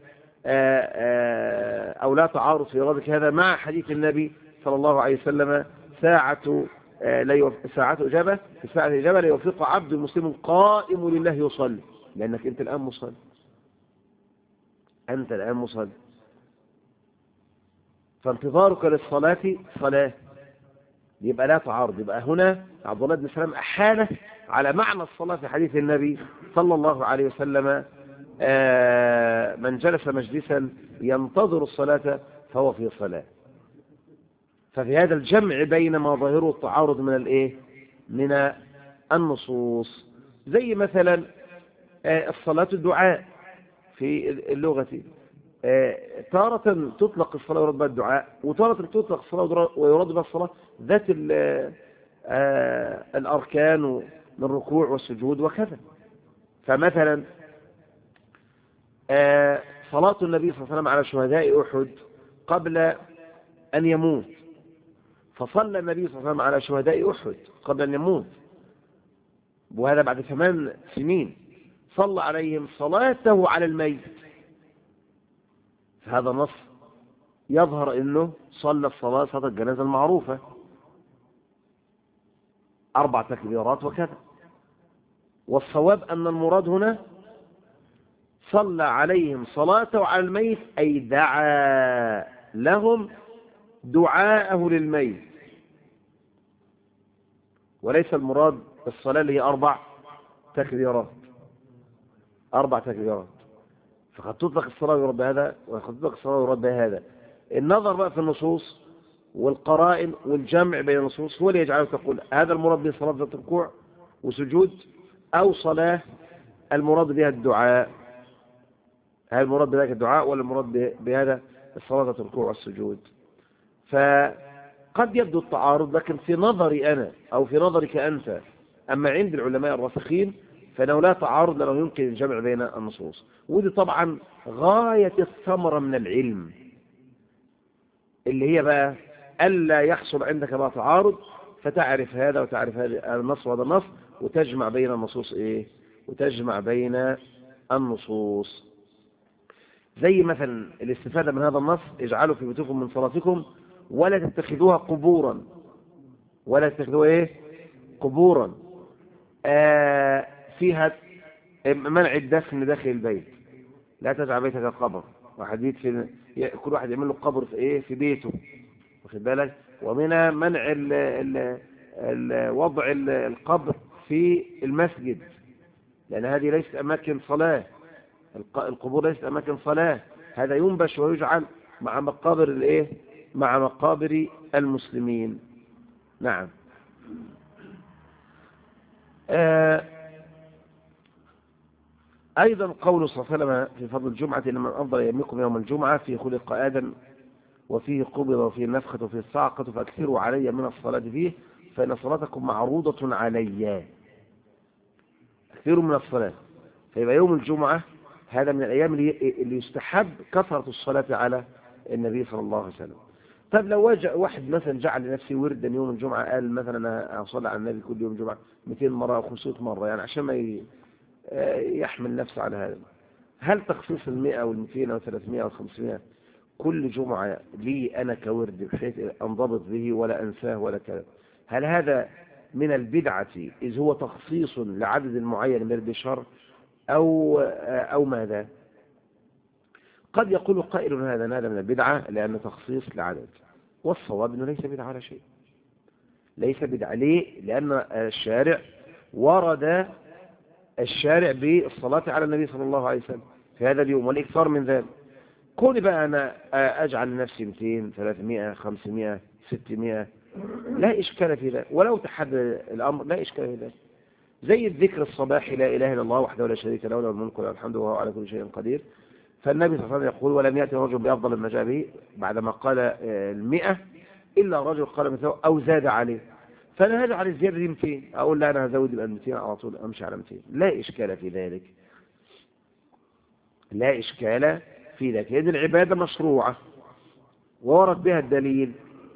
أو لا تعارض في إيرادك هذا مع حديث النبي صلى الله عليه وسلم ساعة لا يوف... ساعة إجابة في ساعة إجابة لا يوفق عبد مسلم قائم لله يصلي، لأنك أنت الآن مصلي، أنت الآن مصلي، فانتظارك للصلاة صلاة. يبقى لا تعارض. يبقى هنا عبد الله بن سلام أحاله على معنى الصلاة في حديث النبي صلى الله عليه وسلم آه من جلس مجلسا ينتظر الصلاة فهو في صلاة. ففي هذا الجمع بين ما ظاهره التعارض من الايه من النصوص، زي مثلا آه الصلاة الدعاء في اللغة، آه تارة تطلق الصلاة ويراد بها الدعاء، وتارة تطلق الصلاة ويراد بها الصلاة ذات آه الأركان من الركوع والسجود وكذا. فمثلا آه صلاة النبي صلى الله عليه وسلم على شهداء أحد قبل أن يموت، فصلى النبي صلى الله عليه وسلم على شهداء أحد قبل أن يموت، وهذا بعد ثمان سنين، صلى عليهم صلاته على الميت. فهذا نص يظهر أنه صلى الصلاة صلاة الجنازة المعروفة أربع تكبيرات وكذا. والصواب أن المراد هنا صلى عليهم صلاته على الميت، أي دعا لهم دعاءه للميت، وليس المراد الصلاة اللي هي أربع تكبيرات أربع تكبيرات. فقد تطلق الصلاة ويراد بهذا، وقد تطلق الصلاة ويراد بهذا. النظر بقى في النصوص والقرائن والجمع بين النصوص هو اللي يجعله تقول هذا المراد به صلاة ذات ركوع وسجود، أو صلاة المراد بها الدعاء. هل المراد بذلك الدعاء ولا المراد بهذا الصلاة ذات الركوع والسجود؟ فقد يبدو التعارض، لكن في نظري أنا أو في نظرك أنت، أما عند العلماء الراسخين فإنه لا تعارض لأنه يمكن الجمع بين النصوص. ودي طبعا غاية الثمرة من العلم، اللي هي بقى ألا يحصل عندك بقى تعارض، فتعرف هذا وتعرف هذا النص وهذا النص، وتجمع بين النصوص إيه وتجمع بين النصوص. زي مثلا الاستفادة من هذا النص اجعلوا في بيوتكم من صلاتكم ولا تتخذوها قبورا، ولا تتخذوها ايه قبورا. آه فيها منع الدفن داخل البيت، لا تجعل بيتك قبر، وحديث في كل واحد يعمل له قبر في ايه في بيته، واخد بالك. ومنها منع ال ال ال وضع ال القبر في المسجد، لان هذه ليست اماكن صلاة، القبور ليست اماكن صلاة، هذا ينبش ويجعل مع مقابر الايه مع مقابر المسلمين. نعم. آه ايضا قول صلى الله عليه وسلم في فضل الجمعة ان من افضل ايامكم يوم الجمعة فيه خلق ادم وفيه قبض وفيه النفخة وفيه الصعقة فاكثروا علي من الصلاة فيه فان صلاتكم معروضة علي. اكثروا من الصلاة. فيبقى يوم الجمعة هذا من الأيام اللي يستحب كثرة الصلاة على النبي صلى الله عليه وسلم. طب لو واحد مثلا جعل لنفسه وردا يوم الجمعة، قال مثلا أنا أصلي على النبي كل يوم جمعة مئتين مرة أو خمسمائة مرة، يعني عشان ما يحمل نفسه على هذا، هل تخصيص المئة والمئتين أو ثلاثمائة أو خمسمائة كل جمعة لي أنا كورد بحيث أنضبط به ولا أنساه ولا كذا، هل هذا من البدعة إذ هو تخصيص لعدد معين من البشر أو, أو ماذا؟ قد يقول قائل هذا هذا من البدعة لأنه تخصيص لعدد، والصواب أنه ليس بدعة على شيء، ليس بدعة. ليه؟ لأن الشارع ورد الشارع بالصلاة على النبي صلى الله عليه وسلم في هذا اليوم والإكثار من ذلك. كوني بقى أنا أجعل لنفسي مئتين ثلاثمائة خمسمائة ستمائة لا إشكال في ذلك، ولو تحدد الأمر لا إشكال في ذلك. زي الذكر الصباحي لا إله إلا الله وحده لا شريك له له الملك وله الحمد وهو على كل شيء قدير. فالنبي صلى الله عليه وسلم يقول ولم يأتي رجل بأفضل ما جاء به بعدما قال المئة إلا رجل قال مثله أو زاد عليه. فأنا هذا على الزيادة دي مئتين، أقول لا أنا هزود يبقى مئتين على طول، أمشي على مئتين، لا إشكال في ذلك، لا إشكال في ذلك. هذه العبادة مشروعة وورد بها الدليل،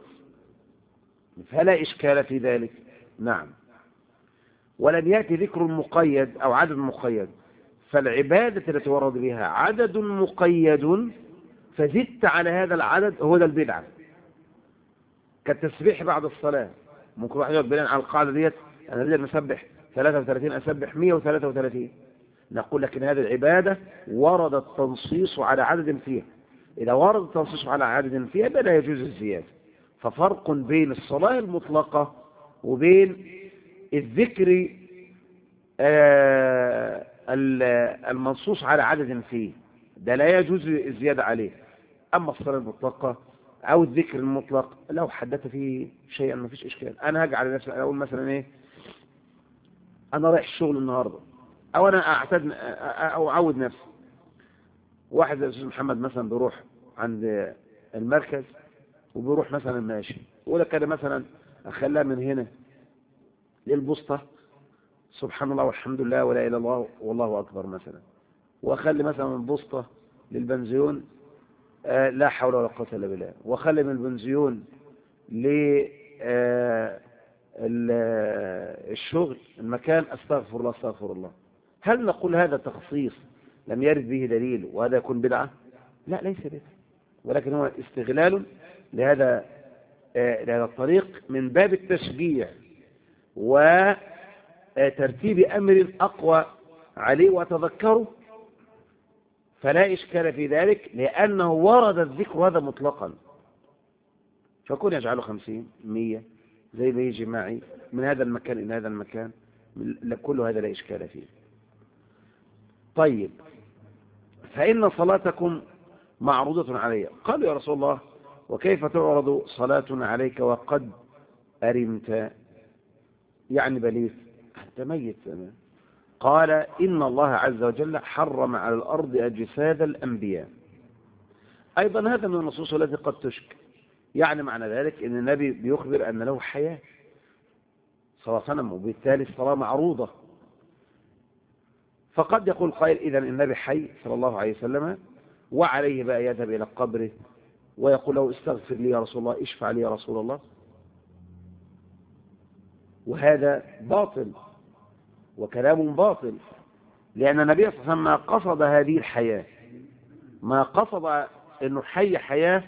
فلا إشكال في ذلك. نعم. ولم يأتي ذكر مقيد أو عدد مقيد، فالعبادة التي ورد بها عدد مقيد فزدت على هذا العدد هو ده البدعة. كالتسبيح بعد الصلاة، ممكن واحد يقول بناء على القاعدة ديت أنا بدل مسبح ثلاثة وثلاثين أسبح مئة وثلاثة وثلاثين، نقول لكن هذه العبادة ورد التنصيص على عدد فيها، إذا ورد التنصيص على عدد فيها لا يجوز الزيادة. ففرق بين الصلاة المطلقة وبين الذكر آه المنصوص على عدد فيه، ده لا يجوز الزيادة عليه. أما الصلاة المطلقة أو الذكر المطلق لو حدث فيه شيئا ما فيش إشكال. أنا هجعل نفسي أقول مثلا إيه، أنا رايح الشغل النهاردة، أو أنا أعتد أو أعود نفسي. واحد زي الأستاذ محمد مثلا بيروح عند المركز وبيروح مثلا ماشي، يقول لك أنا مثلا أخليها من هنا للبسطة سبحان الله والحمد لله ولا إله إلا الله والله أكبر مثلا، وأخلي مثلا من البسطة للبنزيون آه لا حول ولا قوة إلا بالله، وأخلي من البنزيون للشغل المكان أستغفر الله أستغفر الله. هل نقول هذا تخصيص لم يرد به دليل وهذا يكون بدعة؟ لا، ليس بدعة، ولكن هو استغلال لهذا آه لهذا الطريق من باب التشجيع وترتيب أمر أقوى عليه وتذكره، فلا إشكال في ذلك لأنه ورد الذكر هذا مطلقا. فكون يجعله خمسين مية زي ما يجي معي من هذا المكان إلى هذا المكان، كل هذا لا إشكال فيه. طيب، فإن صلاتكم معروضة علي. قالوا يا رسول الله وكيف تعرض صلاتنا عليك وقد أرمت، يعني بليث أنت ميت. قال إن الله عز وجل حرم على الأرض أجساد الأنبياء. أيضا هذا من النصوص التي قد تشك، يعني معنى ذلك أن النبي بيخبر أن له حياة صلى الله عليه وسلم، وبالتالي الصلاة معروضة. فقد يقول قائل إذن النبي حي صلى الله عليه وسلم، وعليه بقى يذهب إلى قبره ويقول له استغفر لي يا رسول الله، اشفع لي يا رسول الله. وهذا باطل وكلام باطل، لأن النبي صلى الله عليه وسلم ما قصد هذه الحياة، ما قصد أنه حي حياة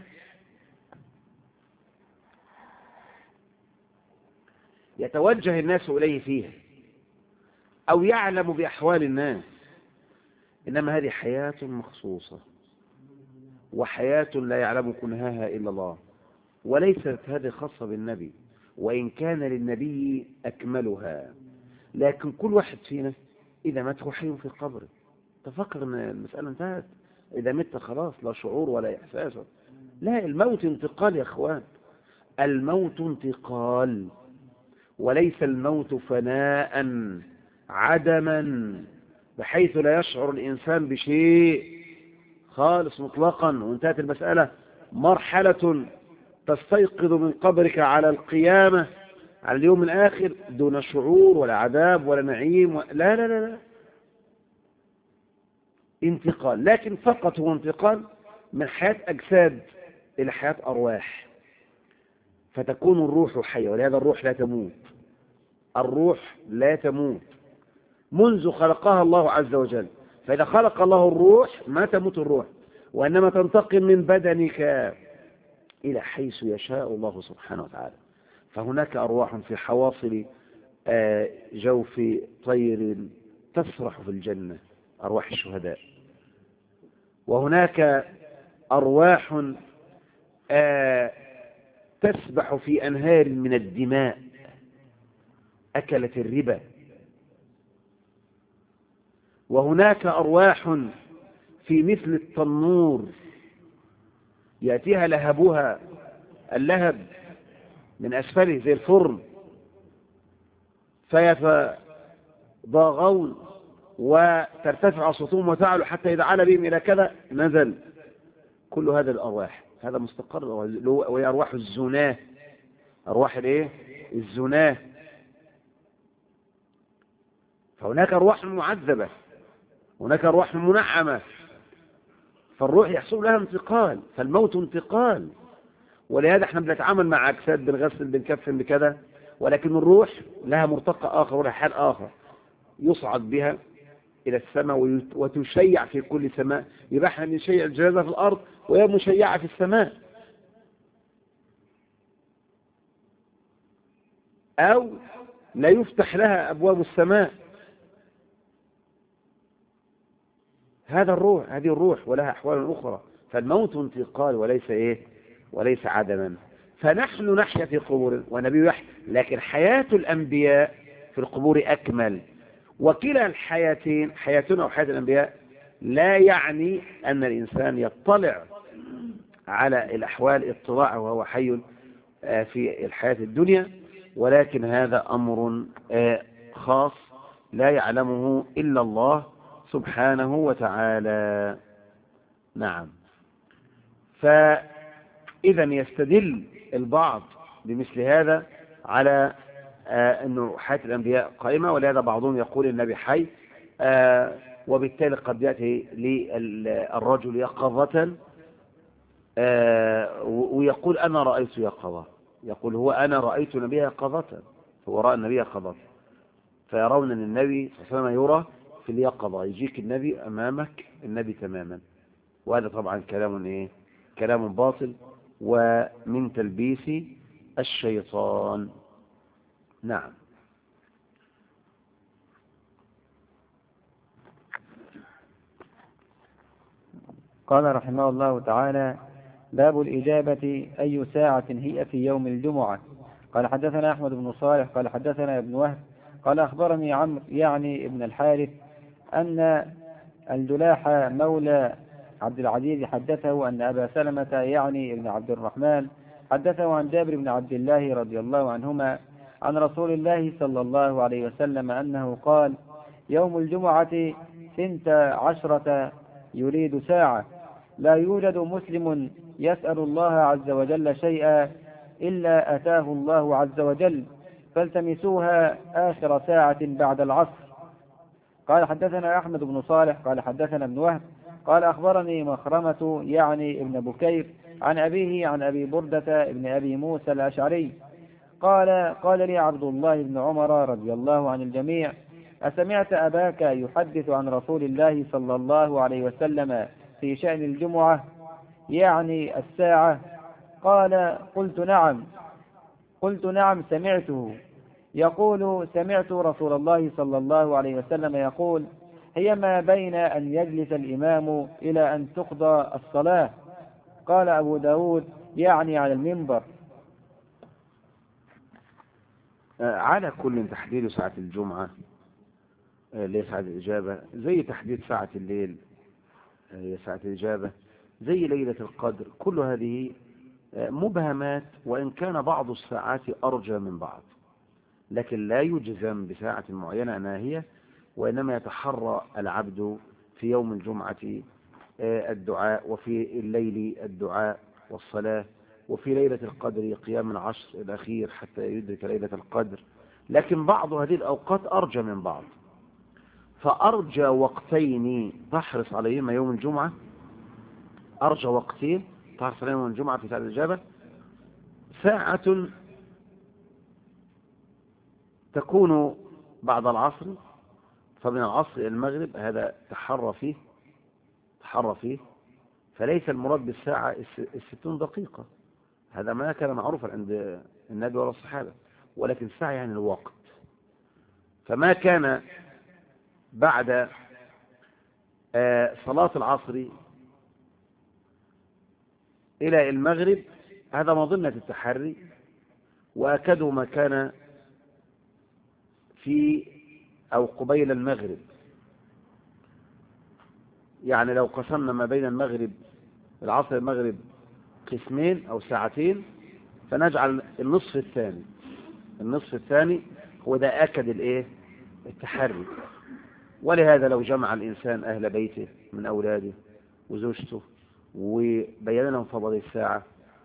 يتوجه الناس إليه فيها أو يعلم بأحوال الناس، إنما هذه حياة مخصوصة وحياة لا يعلم كنهاها إلا الله، وليست هذه خاصة بالنبي وإن كان للنبي أكملها. لكن كل واحد فينا إذا مات هو حي في قبره، تفكر أن المسألة انتهت، إذا مت خلاص لا شعور ولا إحساس. لا، الموت انتقال يا أخوان، الموت انتقال، وليس الموت فناء عدما بحيث لا يشعر الإنسان بشيء خالص مطلقا وانتهت المسألة. مرحلة تستيقظ من قبرك على القيامة على اليوم الآخر دون شعور ولا عذاب ولا نعيم و... لا لا لا لا انتقال، لكن فقط هو انتقال من حياة أجساد إلى حياة أرواح، فتكون الروح حية، ولهذا الروح لا تموت، الروح لا تموت منذ خلقها الله عز وجل. فإذا خلق الله الروح ما تموت الروح، وإنما تنتقل من بدنك إلى حيث يشاء الله سبحانه وتعالى. فهناك أرواح في حواصل جوف طير تسرح في الجنة، أرواح الشهداء. وهناك أرواح تسبح في أنهار من الدماء، أكلت الربا. وهناك أرواح في مثل التنور يأتيها لهبها، اللهب من أسفله زي الفرن، فيتضاغون وترتفع صوتهم وتعلو حتى إذا علا بهم إلى كذا نزل. كل هذا الأرواح هذا مستقر، وهي أرواح الزناه، أرواح الايه الزناه. فهناك أرواح معذبة، هناك أرواح منعمة، فالروح يحصل لها انتقال، فالموت انتقال. ولهذا احنا بنتعامل مع أجساد، بنغسل بنكفن بكذا، ولكن الروح لها مرتقى آخر ولها حال آخر، يصعد بها إلى السماء وتشيع في كل سماء. يبقى احنا بنشيع الجنازة في الأرض وهي مشيعة في السماء. أو لا يفتح لها أبواب السماء. هذا الروح، هذه الروح ولها أحوال أخرى. فالموت انتقال وليس إيه وليس عدما. فنحن نحيا في قبور والنبي يحيا، لكن حياة الأنبياء في القبور أكمل. وكلا الحياتين، حياتنا وحياة الأنبياء، لا يعني أن الإنسان يطلع على الأحوال اطلاع وهو حي في الحياة الدنيا، ولكن هذا أمر خاص لا يعلمه إلا الله سبحانه وتعالى. نعم. فإذا يستدل البعض بمثل هذا على آه أنه حياة الأنبياء قائمة، ولهذا بعضهم يقول النبي حي، آه وبالتالي قد يأتي للرجل يقظة آه ويقول أنا رأيت يقظة، يقول هو أنا رأيت نبي يقظة، هو رأى النبي يقظة، فيرون أن النبي صلى الله عليه وسلم يرى في اليقظة، يجيك النبي أمامك النبي تماما. وهذا طبعا كلام إيه؟ كلام باطل ومن تلبيس الشيطان. نعم. قال رحمه الله تعالى: باب الإجابة أي ساعة هي في يوم الجمعة. قال حدثنا أحمد بن صالح قال حدثنا ابن وهب قال أخبرني عمرو يعني ابن الحارث أن الجلاح مولى عبد العزيز حدثه أن أبا سلمة يعني ابن عبد الرحمن حدثه عن جابر بن عبد الله رضي الله عنهما عن رسول الله صلى الله عليه وسلم أنه قال: يوم الجمعة ثنت عشرة يريد ساعة، لا يوجد مسلم يسأل الله عز وجل شيئا إلا أتاه الله عز وجل، فالتمسوها آخر ساعة بعد العصر. قال حدثنا أحمد بن صالح قال حدثنا ابن وهب قال أخبرني مخرمة يعني ابن بكير عن أبيه عن أبي بردة ابن أبي موسى الأشعري قال: قال لي عبد الله بن عمر رضي الله عن الجميع: أسمعت أباك يحدث عن رسول الله صلى الله عليه وسلم في شأن الجمعة يعني الساعة؟ قال: قلت نعم. قلت نعم سمعته يقول: سمعت رسول الله صلى الله عليه وسلم يقول: هي ما بين أن يجلس الإمام إلى أن تقضى الصلاة. قال أبو داود: يعني على المنبر. على كل تحديد ساعة الجمعة اللي هي ساعة الإجابة زي تحديد ساعة الليل هي ساعة الإجابة، زي ليلة القدر، كل هذه مبهمات، وإن كان بعض الساعات أرجى من بعض، لكن لا يجزم بساعة معينة أنها هي، وإنما يتحرى العبد في يوم الجمعة الدعاء، وفي الليل الدعاء والصلاة، وفي ليلة القدر قيام العشر الأخير حتى يدرك ليلة القدر. لكن بعض هذه الأوقات أرجى من بعض، فأرجى وقتين تحرص عليهما يوم الجمعة، أرجى وقتين تحرص عليهما يوم الجمعة في ساعة الإجابة: ساعة تكون بعد العصر، فمن العصر إلى المغرب هذا تحرى فيه تحرى فيه فليس المراد بالساعة الستون دقيقة، هذا ما كان معروفا عند النبي ولا الصحابة، ولكن الساعة يعني الوقت، فما كان بعد صلاة العصر إلى المغرب هذا مظنة التحري، وأكد ما كان في أو قبيل المغرب. يعني لو قسمنا ما بين المغرب العصر المغرب قسمين أو ساعتين، فنجعل النصف الثاني النصف الثاني هو ده أكد الإيه التحري. ولهذا لو جمع الإنسان أهل بيته من أولاده وزوجته وبين لهم فضل الساعة،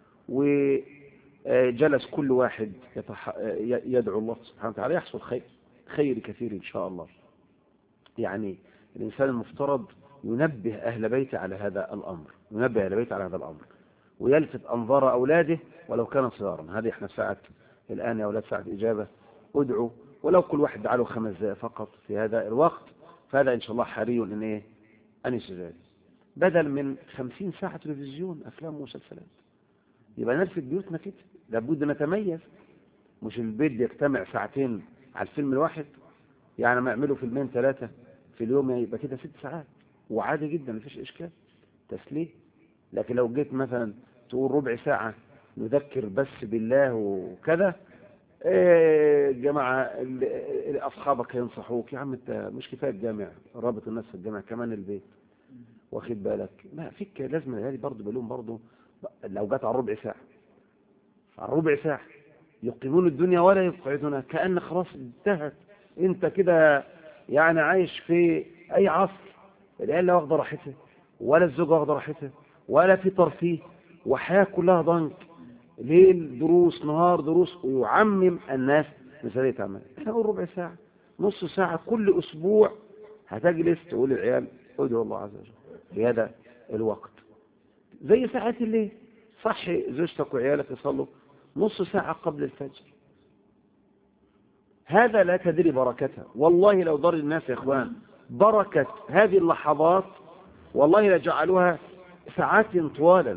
وجلس كل واحد يتح... يدعو الله سبحانه وتعالى، يحصل خير خير كثير إن شاء الله. يعني الإنسان المفترض ينبه أهل بيته على هذا الأمر، ينبه أهل بيته على هذا الأمر ويلفت أنظار أولاده ولو كان صغارا. هذه احنا ساعة الآن يا أولاد ساعة إجابة، ادعوا ولو كل واحد دعا له خمس دقائق فقط في هذا الوقت، فهذا إن شاء الله حري إن إيه أن يسجد، بدل من خمسين ساعة تلفزيون أفلام ومسلسلات. يبقى نلفت بيوتنا كده، لابد نتميز، مش البيت يجتمع ساعتين على الفيلم الواحد. يعني ما يعملوا فيلمين ثلاثة في اليوم يبقى كده ست ساعات وعادي جدا مفيش إشكال تسليه. لكن لو جيت مثلا تقول ربع ساعة نذكر بس بالله وكذا، ايه جماعة أصحابك ينصحوك، يا عم انت مش كفاية الجامع، رابط الناس في الجامع كمان البيت، واخد بالك؟ ما فيك لازم هذه برضه بلوم برضه. لو جت على ربع ساعة على ربع ساعة يقيمون الدنيا ولا يقعدونها، كأن خلاص انتهت. انت كده يعني عايش في اي عصر، العيال لا واخده راحتها ولا الزوجة واخده راحتها ولا في ترفيه، وحياة كلها ضنك، ليل دروس نهار دروس، ويعمم الناس مسألة عمل. احنا نقول ربع ساعة نص ساعة كل أسبوع هتجلس تقول للعيال ادعوا الله عز وجل في هذا الوقت، زي ساعة الليل. صحي زوجتك وعيالك يصلوا نص ساعة قبل الفجر، هذا لا تدري بركتها. والله لو دار الناس يا إخوان بركة هذه اللحظات والله لجعلوها ساعات طوالا،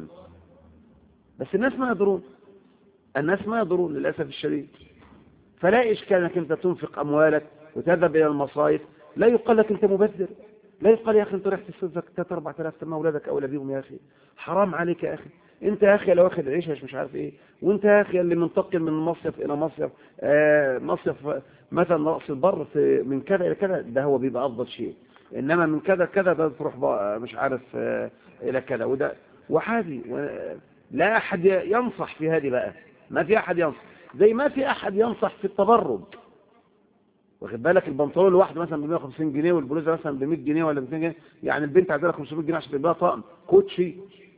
بس الناس ما يدرون، الناس ما يدرون للأسف الشديد. فلا إشكال أنك أنت تنفق أموالك وتذهب إلى المصايف، لا يقال لك أنت مبذر، لا يقال يا أخي أنت رحت تصرف ثلاثة أربعة آلاف، تم أولادك أولى بيهم يا أخي، حرام عليك يا أخي. أنت يا أخي لو واخد عيشة مش عارف إيه، وأنت يا أخي اللي منتقل من مصيف إلى مصيف، آه مصيف مثلا رأس البر في من كذا إلى كذا، ده هو بيبقى أفضل شيء. إنما من كذا كذا ده تروح بقى مش عارف آه إلى كذا وده وحادي، لا أحد ينصح في هذه بقى، ما في أحد ينصح، زي ما في أحد ينصح في التبرج. واخد بالك؟ البنطلون الواحد مثلا ب مئة وخمسين جنيه والبلوزه مثلا ب مئة جنيه ولا مئتين جنيه، يعني البنت عايزه لها خمسمئة جنيه عشان تجيب لها طقم كوتشي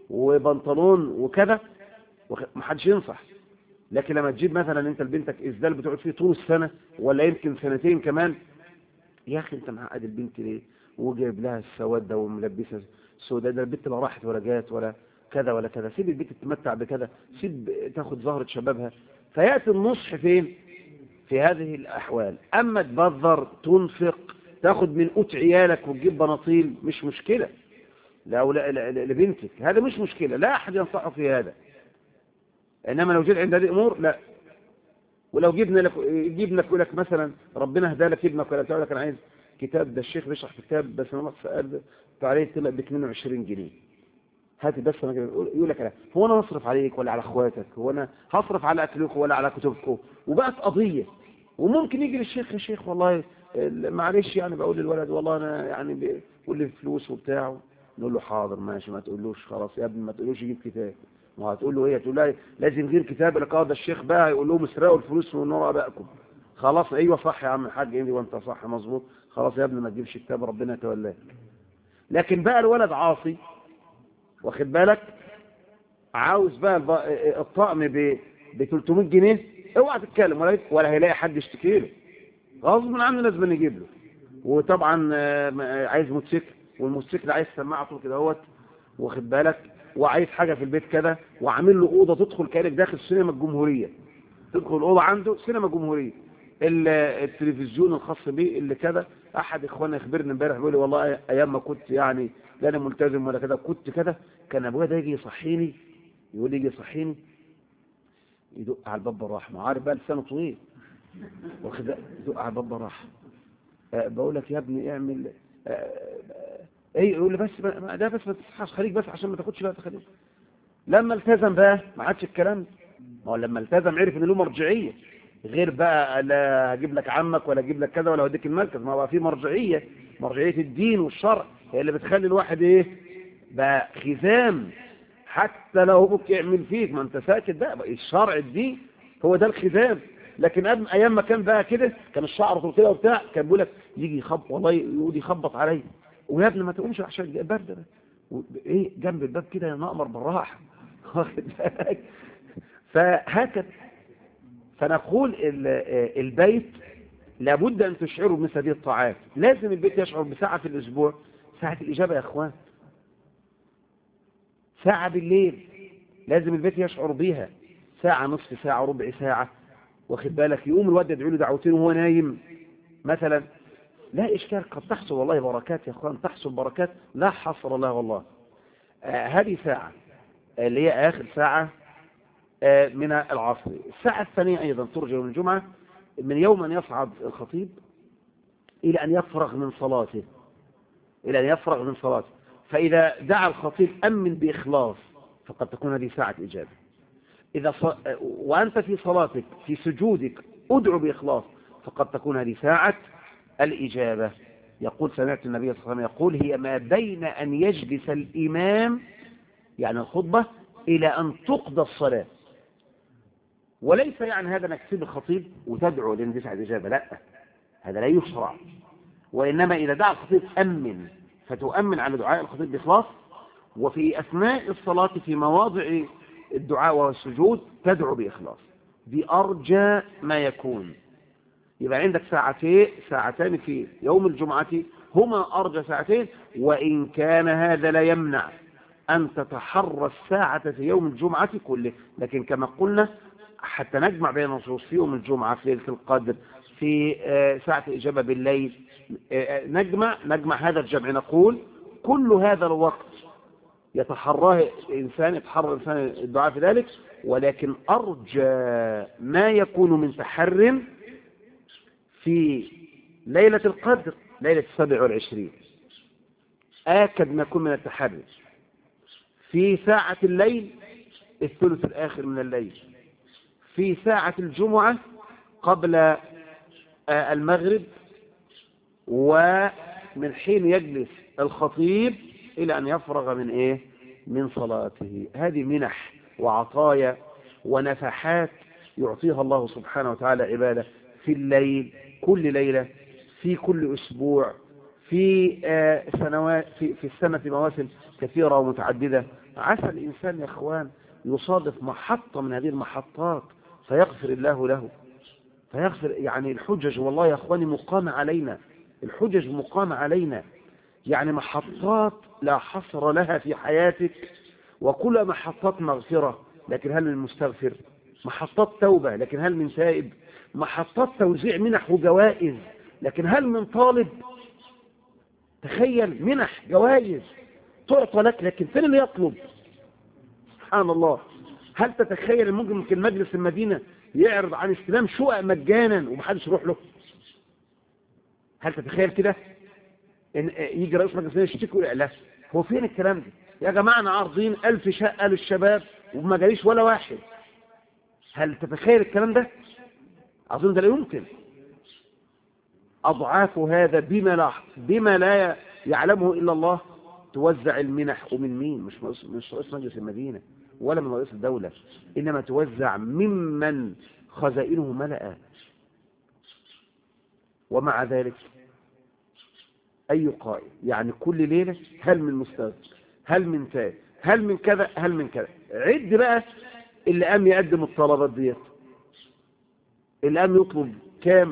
وبنطلون وكذا، ما حدش ينصح. لكن لما تجيب مثلا انت لبنتك اسدال بتقعد فيه طول السنه ولا يمكن سنتين كمان، يا اخي انت معقد البنت ليه وجايب لها السواد ده وملبسها سوداء؟ ده البنت لا راحت ولا جات ولا كذا ولا كذا، سيب البنت تتمتع بكذا، سيب تاخد زهرة شبابها. فيأتي النصح فين؟ في هذه الأحوال. أما تبذر تنفق تاخد من قوت عيالك وتجيب بناطيل مش مشكلة، لا لا لبنتك هذا مش مشكلة، لا أحد ينصحه في هذا. إنما لو جيت عند هذه الأمور لا. ولو جبنا لك جبنا لك لك مثلا ربنا هدى لك ابنك ولا بتاع لك انا عايز كتاب، ده الشيخ بيشرح كتاب بس انا سأل عليه طلع ب اثنين وعشرين جنيه، هاتي بس انا يقول لك لا هو انا هصرف عليك ولا على اخواتك، هو انا هصرف على اكلكم ولا على كتبكم؟ وبقت قضيه. وممكن يجي للشيخ يا شيخ والله معلش يعني بقول للولد والله انا يعني بيقول لي فلوس وبتاع، نقول له حاضر ماشي ما تقولوش خلاص يا ابني ما تقولوش يجيب كتاب. ما هتقول له ايه؟ تقول له لازم غير كتاب لك. اه ده الشيخ بقى يقول لهم اسرقوا الفلوس من ورا ابائكم. خلاص ايوه صح يا عم الحاج ايه وانت صح مظبوط، خلاص يا ابني ما تجيبش كتاب ربنا يتولاك. لكن بقى الولد عاصي واخد بالك عاوز بقى الطقم ب ب ثلاثمئة جنيه، اوعى تتكلم ولا ولا هيلاقي حد يشتكي له، غصب عنه لازم نجيب له. وطبعا عايز موتوسيكل والموتوسيكل عايز سماعه طول كده اهوت واخد بالك، وعايز حاجه في البيت كده، وعامل له اوضه تدخل كانك داخل سينما الجمهوريه، تدخل الاوضه عنده سينما الجمهوريه، التلفزيون الخاص بيه اللي كذا. احد اخواننا يخبرني امبارح بيقول لي والله ايام ما كنت يعني لا انا ملتزم ولا كذا كنت كذا، كان ابويا ده يجي يصحيني، يقول لي يجي يصحيني يدق على الباب بالراحه، ما عارف بقى لسانه طويل واخد يدق على الباب بالراحه أه بقول لك يا ابني اعمل أه ايه يقول لي بس ما ده بس ما تصحاش خليك بس عشان ما تاخدش بقى خليك. لما التزم بقى ما عادش الكلام. ما هو لما التزم عرف ان له مرجعيه، غير بقى لا هجيب لك عمك ولا هجيب لك كذا ولا هوديك المركز. ما بقى في مرجعيه، مرجعيه الدين والشرع هي اللي بتخلي الواحد ايه بقى خزام. حتى لو ابوك يعمل فيك ما انت ساكت بقى, بقى الشرع الدين هو ده الخزام. لكن قبل ايام ما كان بقى كده كان الشعر طول كده وبتاع، كان بيقول لك يجي يخبط والله يقول يخبط عليا ويا ابني ما تقومش عشان برد ايه جنب الباب كده يا نأمر بالراحه. واخد بالك؟ فهكذا. فنقول البيت لابد ان تشعروا بمثل هذه الطاعات. لازم البيت يشعر بساعه في الاسبوع، ساعه الاجابه يا اخوان، ساعه بالليل لازم البيت يشعر بيها، ساعه نصف ساعه ربع ساعه. واخد بالك؟ يقوم الواد يدعو له دعوتين وهو نايم مثلا، لا إشكال، قد تحصل والله بركات يا أخوان، تحصل بركات لا حصر لها والله. آه هذه ساعة اللي هي آخر ساعة آه من العصر. الساعة الثانية أيضا ترجى يوم الجمعة من يوم أن يصعد الخطيب إلى أن يفرغ من صلاته، إلى أن يفرغ من صلاته. فإذا دعا الخطيب أمن بإخلاص فقد تكون هذه ساعة إجابة. إذا ص... وأنت في صلاتك في سجودك أدعو بإخلاص فقد تكون هذه ساعة الإجابة. يقول سمعت النبي صلى الله عليه وسلم يقول هي ما بين أن يجلس الإمام يعني الخطبة إلى أن تقضى الصلاة. وليس يعني هذا انك تسيب الخطيب وتدعو لأن دي ساعة الإجابة، لا، هذا لا يشرع. وإنما إذا دعا الخطيب أمن، فتؤمن على دعاء الخطيب بإخلاص، وفي أثناء الصلاة في مواضع الدعاء والسجود تدعو بإخلاص. دي أرجى ما يكون. يبقى عندك ساعتين ساعتان في يوم الجمعة هما أرجى ساعتين، وإن كان هذا لا يمنع أن تتحرى الساعة في يوم الجمعة كله. لكن كما قلنا حتى نجمع بين النصوص في يوم الجمعة في ليلة القدر في ساعة الإجابة بالليل، نجمع نجمع هذا الجمع. نقول كل هذا الوقت يتحراه الإنسان، يتحرى الإنسان الدعاء في ذلك، ولكن أرجى ما يكون من تحر في ليلة القدر ليلة السابع والعشرين، آكد ما يكون من التحري في ساعة الليل الثلث الآخر من الليل، في ساعة الجمعة قبل المغرب، ومن حين يجلس الخطيب إلى أن يفرغ من إيه؟ من صلاته. هذه منح وعطايا ونفحات يعطيها الله سبحانه وتعالى عباده في الليل كل ليلة في كل أسبوع في سنوات في, في السنة مواسم كثيرة ومتعددة. عسى الإنسان يا أخوان يصادف محطة من هذه المحطات فيغفر الله له، فيغفر. يعني الحجج والله يا أخواني مقام علينا، الحجج مقام علينا، يعني محطات لا حصر لها في حياتك، وكل محطات مغفرة، لكن هل من مستغفر؟ محطات توبة، لكن هل من تائب؟ محطات توزيع منح وجوائز، لكن هل من طالب؟ تخيل منح جوائز تعطى لك، لكن فين اللي يطلب؟ سبحان الله. هل تتخيل ممكن ممكن مجلس المدينة يعرض عن استلام شقق مجانا ومحدش يروح له؟ هل تتخيل كده؟ إن يجي رئيس مجلس المدينة يشتكي ويقول لا، هو فين الكلام ده؟ يا جماعة أنا عارضين ألف شقة للشباب وما جاليش ولا واحد. هل تتخيل الكلام ده؟ أظن ده لا يمكن. أضعاف هذا بما لا بما لا يعلمه إلا الله توزع المنح. ومن مين؟ مش مش رئيس مجلس المدينة ولا من رئيس الدولة، إنما توزع ممن خزائنه ملأ. ومع ذلك أي قائل يعني كل ليلة هل من مستغفر، هل من تائب، هل من كذا، هل من كذا. عد بقى اللي قام يقدم الطلبات ديت، اللي قام يطلب كام.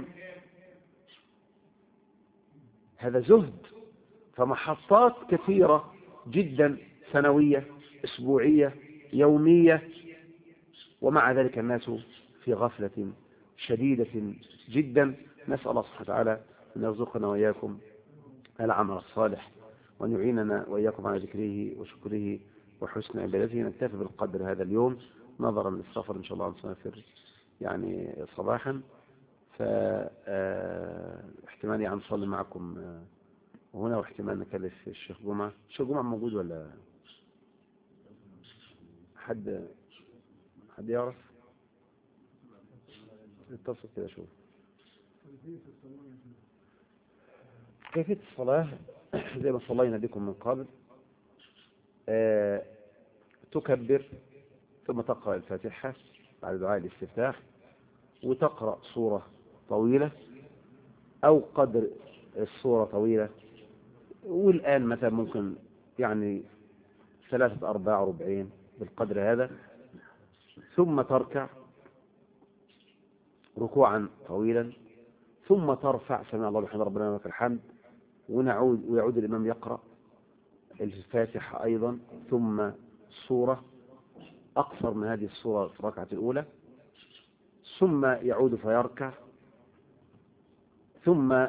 هذا زهد. فمحطات كثيرة جدا سنوية أسبوعية يومية، ومع ذلك الناس في غفلة شديدة جدا. نسأل الله سبحانه وتعالى أن يرزقنا وإياكم العمل الصالح، وأن يعيننا وإياكم على ذكره وشكره وحسن عبادته. نكتفي بالقدر هذا اليوم نظرا للسفر إن شاء الله نسافر يعني صباحا. فاحتمال يعني نصلي معكم آه، وهنا، واحتمال نكلف الشيخ جمعة. الشيخ جمعة موجود ولا حد حد يعرف؟ اتصل كده شوف كيفية الصلاة. زي ما صلينا بكم من قبل، آه، تكبر ثم تقرأ الفاتحة بعد دعاء الاستفتاح، وتقرأ سورة طويلة أو قدر السورة طويلة، والآن مثلا ممكن يعني ثلاثة أرباع ربعين بالقدر هذا، ثم تركع ركوعا طويلا، ثم ترفع سمع الله لمن ربنا ولك الحمد، ونعود ويعود الإمام يقرأ الفاتحة أيضا، ثم سورة أقصر من هذه السورة في الركعة الأولى، ثم يعود فيركع، ثم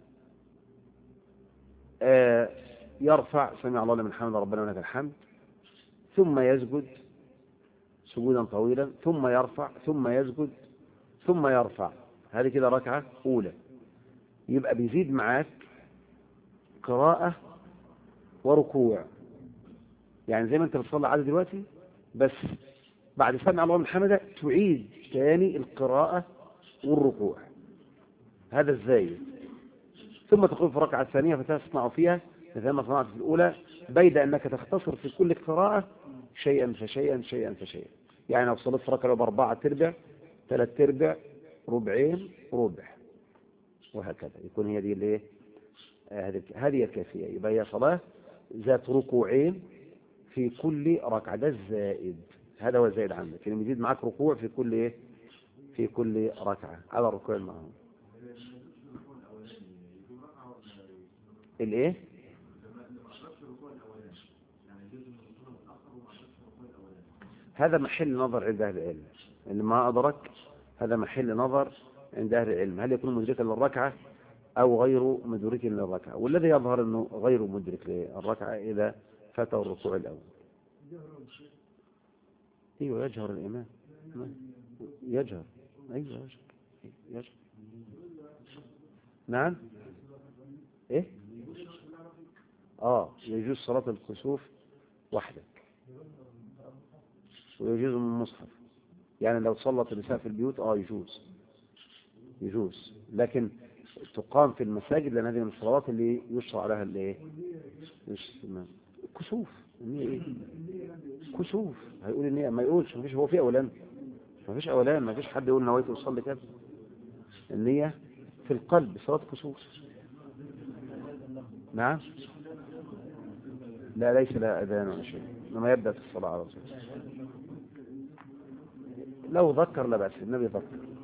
آه يرفع سمع الله لمن حمد ربنا ولك الحمد، ثم يسجد سجودا طويلا، ثم يرفع، ثم يسجد، ثم يرفع. هذه كده ركعة أولى. يبقى بيزيد معاك قراءة وركوع، يعني زي ما انت بتصلي عادي دلوقتي، بس بعد سمع الله لمن حمده تعيد ثاني القراءة والركوع. هذا الزايد. ثم تقول في الركعة الثانية فتصنع فيها مثل ما صنعت في الأولى، بيد أنك تختصر في كل قراءة شيئا فشيئا شيئا فشيئا. يعني لو صليت في ركعة بأربعة تربع، ثلاث تربع، ربعين، ربع، وهكذا. يكون هي دي اللي هذه الكيفية. يبقى هي صلاة ذات ركوعين في كل ركعة. ده الزائد، هذا هو الزائد عندك، يعني يزيد معك ركوع في كل ايه في كل ركعة على الركوع معهم. الايه هذا محل نظر عند اهل العلم، اللي ما ادرك هذا محل نظر عند اهل العلم، هل يكون مدركا للركعة او غير مدرك للركعة. والذي يظهر انه غير مدرك للركعة اذا فاته الركوع الاول. ايوه يجهر الامام، يجهر، ايوه يجهر، يجهر. نعم. ايه اه يجوز صلاة الكسوف وحدك، ويجوز من المصحف. يعني لو صلت النساء في البيوت اه يجوز يجوز لكن تقام في المساجد، لان هذه من الصلوات اللي يشرع لها الايه كسوف. النية ايه كسوف؟ هيقول النية؟ ما يقولش، ما فيش. هو في اولان؟ ما فيش اولان، ما فيش حد يقول نويت اصلي كذا. النية في القلب، صلاة كسوف. نعم. لا ليس لها اذان ولا شيء، انما يبدا في الصلاة على طول. لو ذكر لا بأس، النبي ذكر.